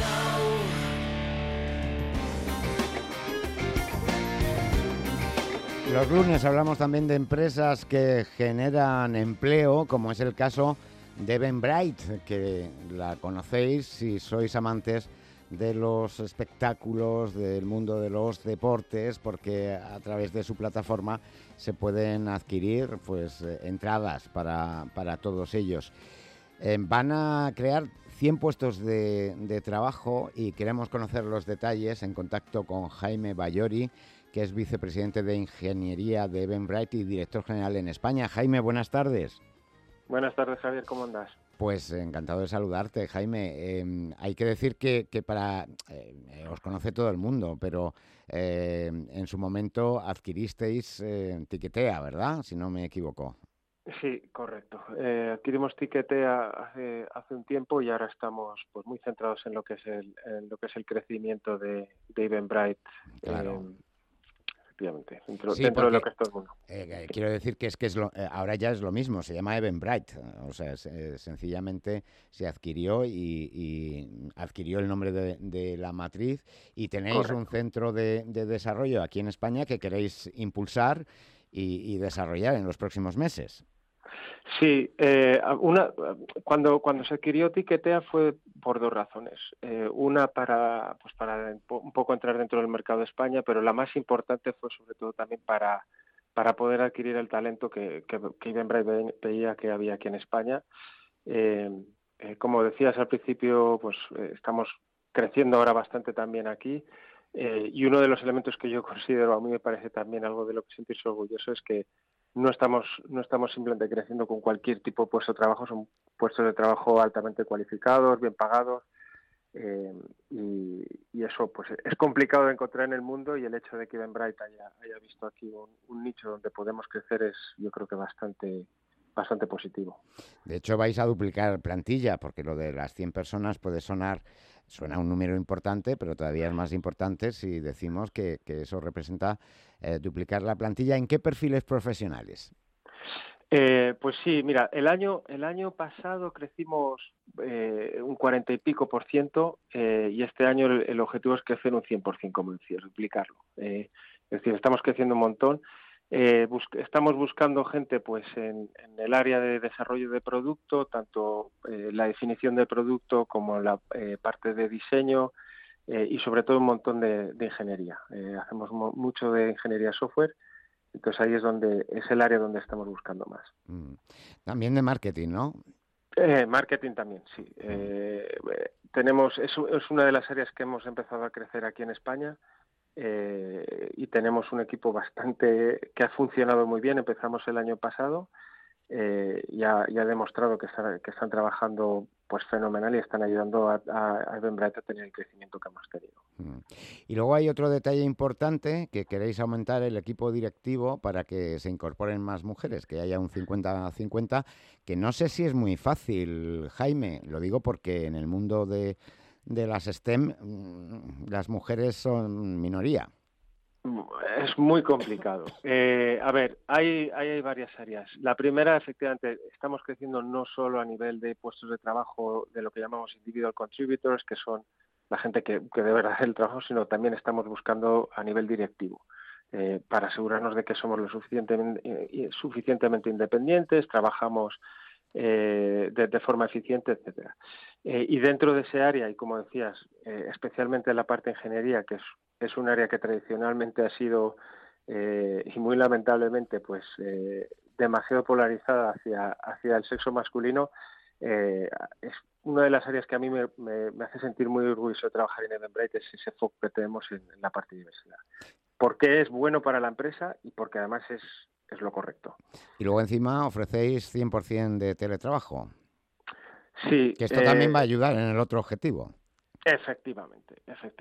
Los lunes hablamos también de empresas que generan empleo, como es el caso de Eventbrite, que la conocéis si sois amantes de los espectáculos, del mundo de los deportes, porque a través de su plataforma se pueden adquirir pues entradas para todos ellos. Van a crear 100 puestos de trabajo y queremos conocer los detalles en contacto con Jaime Bayori, que es vicepresidente de Ingeniería de Eventbrite y director general en España. Jaime, buenas tardes. Buenas tardes, Javier, ¿cómo andas? Pues encantado de saludarte, Jaime. Hay que decir que os conoce todo el mundo, pero en su momento adquiristeis Tiquetea, ¿verdad? Si no me equivoco. Sí, correcto. Adquirimos Tiquetea hace un tiempo y ahora estamos pues muy centrados en lo que es el crecimiento de Eventbrite. Claro. Efectivamente, Sí, dentro de lo que es todo el mundo. Quiero decir que ahora ya es lo mismo, se llama Eventbrite, o sea, sencillamente se adquirió y adquirió el nombre de la matriz y tenéis Correcto. un centro de desarrollo aquí en España que queréis impulsar y desarrollar en los próximos meses. Sí, cuando se adquirió Tiquetea fue por dos razones. Una para un poco entrar dentro del mercado de España, pero la más importante fue sobre todo también para poder adquirir el talento que Eventbrite veía que había aquí en España. Como decías al principio, pues estamos creciendo ahora bastante también aquí. Y uno de los elementos que yo considero, a mí me parece también algo de lo que sentirse orgulloso, es que no estamos simplemente creciendo con cualquier tipo de puesto de trabajo, son puestos de trabajo altamente cualificados, bien pagados, y eso pues es complicado de encontrar en el mundo, y el hecho de que Eventbrite haya visto aquí un nicho donde podemos crecer es, yo creo que bastante positivo. De hecho, vais a duplicar plantilla, porque lo de las 100 personas suena un número importante, pero todavía es más importante si decimos que eso representa duplicar la plantilla. ¿En qué perfiles profesionales? Pues sí, mira, el año pasado crecimos un 40 y pico %, y este año el objetivo es crecer un 100%, como decías, duplicarlo. Es decir, estamos creciendo un montón. Estamos buscando gente pues en el área de desarrollo de producto, tanto la definición de producto como la parte de diseño, y sobre todo un montón de ingeniería. Hacemos mucho de ingeniería software, entonces ahí es el área donde estamos buscando más. También de marketing, ¿no? Marketing también, sí. Es una de las áreas que hemos empezado a crecer aquí en España. Y tenemos un equipo que ha funcionado muy bien. Empezamos el año pasado y ha demostrado que están trabajando pues fenomenal y están ayudando a Eventbrite a tener el crecimiento que hemos tenido. Y luego hay otro detalle importante, que queréis aumentar el equipo directivo para que se incorporen más mujeres, que haya un 50-50, que no sé si es muy fácil, Jaime. Lo digo porque en el mundo de las STEM, las mujeres son minoría. Es muy complicado. A ver, hay varias áreas. La primera, efectivamente, estamos creciendo no solo a nivel de puestos de trabajo de lo que llamamos individual contributors, que son la gente que de verdad hace el trabajo, sino también estamos buscando a nivel directivo, para asegurarnos de que somos lo suficientemente independientes, trabajamos de forma eficiente, etcétera. Y dentro de ese área, y como decías, especialmente la parte de ingeniería, que es un área que tradicionalmente ha sido, y muy lamentablemente, pues demasiado polarizada hacia el sexo masculino, es una de las áreas que a mí me hace sentir muy orgulloso de trabajar en Eventbrite, es ese foco que tenemos en la parte de diversidad. Porque es bueno para la empresa y porque además es lo correcto. Y luego encima ofrecéis 100% de teletrabajo. Sí. Que esto también va a ayudar en el otro objetivo. Efectivamente.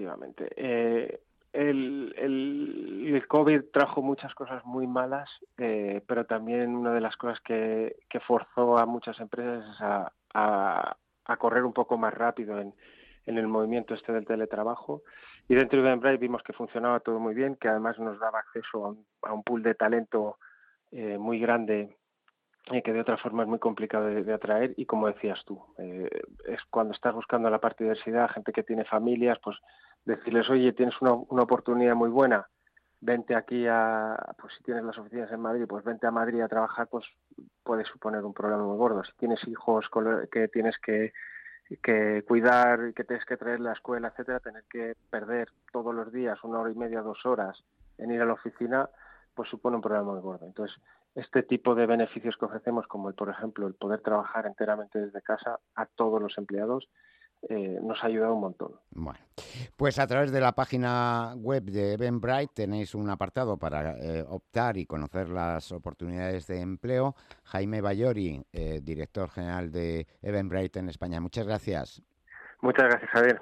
El COVID trajo muchas cosas muy malas, pero también una de las cosas que forzó a muchas empresas es a correr un poco más rápido en el movimiento del teletrabajo. Y dentro de Eventbrite vimos que funcionaba todo muy bien, que además nos daba acceso a un pool de talento muy grande, que de otra forma es muy complicado de atraer. Y como decías tú, es cuando estás buscando la parte de diversidad, gente que tiene familias, pues decirles, oye, tienes una oportunidad muy buena, vente aquí pues si tienes las oficinas en Madrid, pues vente a Madrid a trabajar, pues puede suponer un problema muy gordo. Si tienes hijos que tienes que cuidar y que tienes que traer a la escuela, etcétera, tener que perder todos los días 1 hora y media, 2 horas en ir a la oficina, pues supone un problema muy gordo. Entonces, este tipo de beneficios que ofrecemos, como por ejemplo el poder trabajar enteramente desde casa a todos los empleados, nos ha ayudado un montón. Bueno, pues a través de la página web de Eventbrite tenéis un apartado para optar y conocer las oportunidades de empleo. Jaime Bayori, director general de Eventbrite en España. Muchas gracias. Muchas gracias, Javier.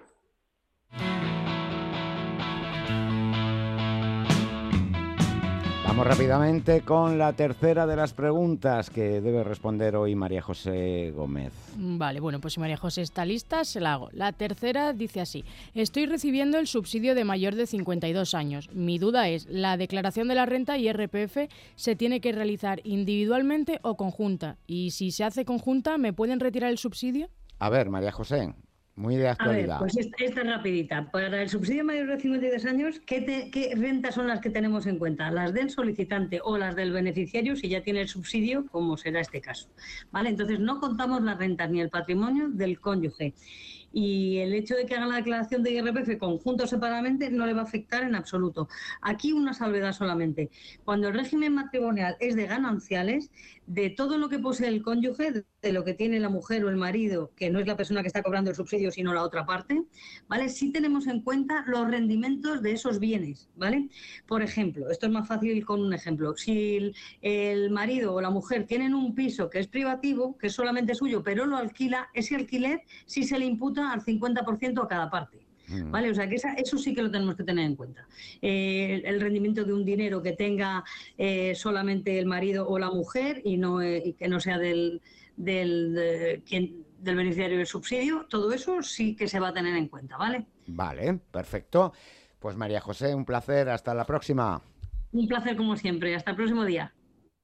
Vamos rápidamente con la tercera de las preguntas que debe responder hoy María José Gómez. Vale, bueno, pues si María José está lista, se la hago. La tercera dice así: estoy recibiendo el subsidio de mayor de 52 años. Mi duda es, ¿la declaración de la renta y IRPF se tiene que realizar individualmente o conjunta? Y si se hace conjunta, ¿me pueden retirar el subsidio? A ver, María José, muy de actualidad. A ver, pues esta es rapidita. Para el subsidio mayor de 52 años, ¿qué rentas son las que tenemos en cuenta? Las del solicitante o las del beneficiario, si ya tiene el subsidio, como será este caso. ¿Vale? Entonces, no contamos las rentas ni el patrimonio del cónyuge. Y el hecho de que hagan la declaración de IRPF conjunto o separadamente no le va a afectar en absoluto. Aquí una salvedad solamente. Cuando el régimen matrimonial es de gananciales, de todo lo que posee el cónyuge, de lo que tiene la mujer o el marido, que no es la persona que está cobrando el subsidio, sino la otra parte, ¿vale? Sí tenemos en cuenta los rendimientos de esos bienes, ¿vale? Por ejemplo, esto es más fácil con un ejemplo. Si el marido o la mujer tienen un piso que es privativo, que es solamente suyo, pero lo alquila, ese alquiler sí se le imputa al 50% a cada parte. ¿Vale? O sea que eso sí que lo tenemos que tener en cuenta. El rendimiento de un dinero que tenga solamente el marido o la mujer y que no sea del beneficiario del subsidio, todo eso sí que se va a tener en cuenta, ¿vale? Vale, perfecto. Pues María José, un placer. Hasta la próxima. Un placer como siempre. Hasta el próximo día.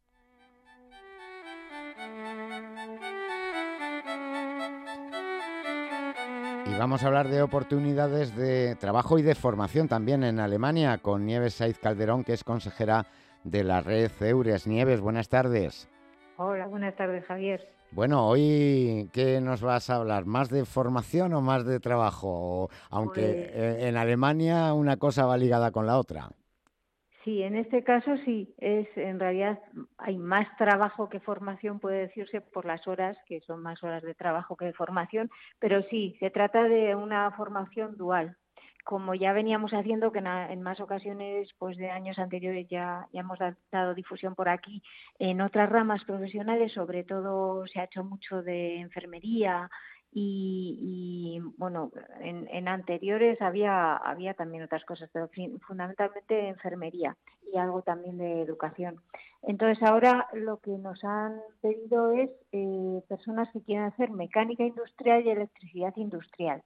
Y vamos a hablar de oportunidades de trabajo y de formación también en Alemania con Nieves Saiz Calderón, que es consejera de la red EURES. Nieves, buenas tardes. Hola, buenas tardes, Javier. Bueno, hoy, ¿qué nos vas a hablar? ¿Más de formación o más de trabajo? Aunque en Alemania una cosa va ligada con la otra. Sí, en este caso sí, en realidad hay más trabajo que formación, puede decirse, por las horas, que son más horas de trabajo que de formación, pero sí, se trata de una formación dual. Como ya veníamos haciendo, que en más ocasiones pues de años anteriores ya hemos dado difusión por aquí, en otras ramas profesionales, sobre todo se ha hecho mucho de enfermería, y bueno, en anteriores había también otras cosas, pero fundamentalmente enfermería y algo también de educación. Entonces ahora lo que nos han pedido es personas que quieren hacer mecánica industrial y electricidad industrial.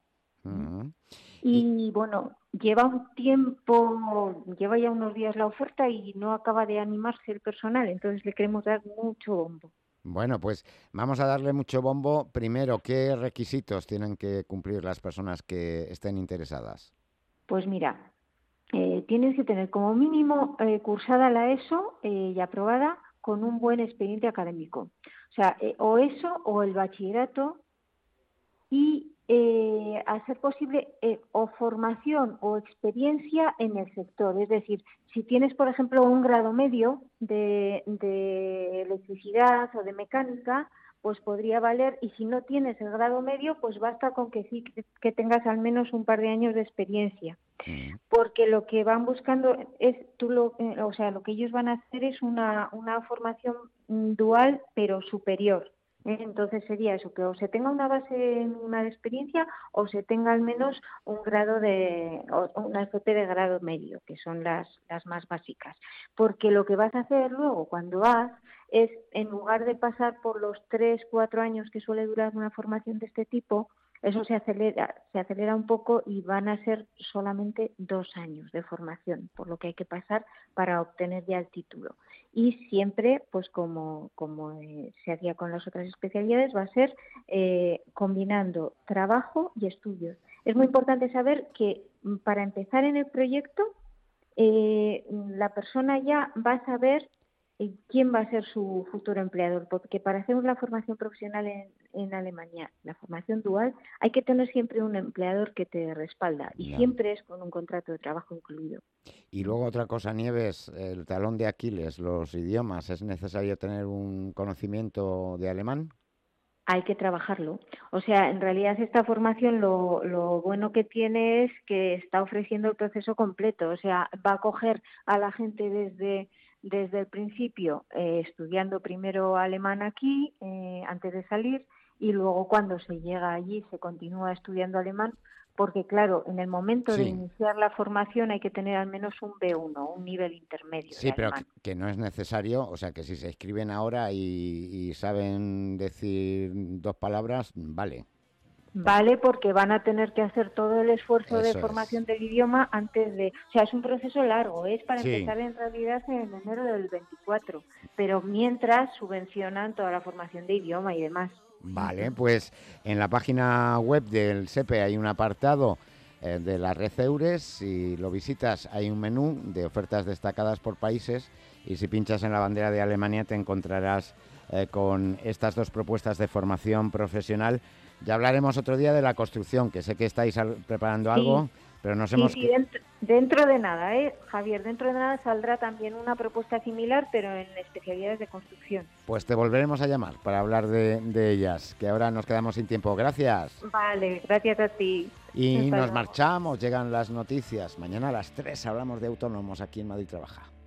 Y bueno, lleva ya unos días la oferta y no acaba de animarse el personal, entonces le queremos dar mucho bombo. Bueno, pues vamos a darle mucho bombo. Primero, ¿qué requisitos tienen que cumplir las personas que estén interesadas? Pues mira, tienes que tener como mínimo cursada la ESO y aprobada con un buen expediente académico. O sea, o ESO o el bachillerato y, a ser posible, o formación o experiencia en el sector. Es decir, si tienes, por ejemplo, un grado medio de electricidad o de mecánica, pues podría valer, y si no tienes el grado medio, pues basta con que sí que tengas al menos un par de años de experiencia. Porque lo que van buscando es, lo que ellos van a hacer es una formación dual, pero superior. Entonces sería eso, que o se tenga una base mínima de experiencia o se tenga al menos un grado una FP de grado medio, que son las más básicas. Porque lo que vas a hacer luego cuando vas es, en lugar de pasar por los 3-4 años que suele durar una formación de este tipo, eso se acelera un poco y van a ser solamente 2 años de formación, por lo que hay que pasar para obtener ya el título. Y siempre, pues como se hacía con las otras especialidades, va a ser combinando trabajo y estudios. Es muy importante saber que para empezar en el proyecto, la persona ya va a saber quién va a ser su futuro empleador, porque para hacer la formación profesional en Alemania, la formación dual, hay que tener siempre un empleador que te respalda y siempre es con un contrato de trabajo incluido. Y luego otra cosa, Nieves, el talón de Aquiles, los idiomas. ¿Es necesario tener un conocimiento de alemán? hay que trabajarlo. O sea, en realidad esta formación lo bueno que tiene es que está ofreciendo el proceso completo. O sea, va a coger a la gente desde el principio, estudiando primero alemán aquí, antes de salir, y luego cuando se llega allí se continúa estudiando alemán, porque claro, en el momento de iniciar la formación hay que tener al menos un B1, un nivel intermedio. Sí, pero que no es necesario, o sea, que si se inscriben ahora y saben decir 2 palabras, vale. Vale, porque van a tener que hacer todo el esfuerzo Eso de formación del idioma antes de... O sea, es un proceso largo, es para empezar en realidad en enero del 24, pero mientras subvencionan toda la formación de idioma y demás. Vale, pues en la página web del SEPE hay un apartado de la red EURES. Si lo visitas hay un menú de ofertas destacadas por países y si pinchas en la bandera de Alemania te encontrarás con estas 2 propuestas de formación profesional. Ya hablaremos otro día de la construcción, que sé que estáis preparando algo, pero nos hemos... Sí, dentro de nada, Javier, dentro de nada saldrá también una propuesta similar, pero en especialidades de construcción. Pues te volveremos a llamar para hablar de ellas, que ahora nos quedamos sin tiempo. Gracias. Vale, gracias a ti. Y nos marchamos, llegan las noticias. Mañana a las 3 hablamos de autónomos aquí en Madrid Trabaja.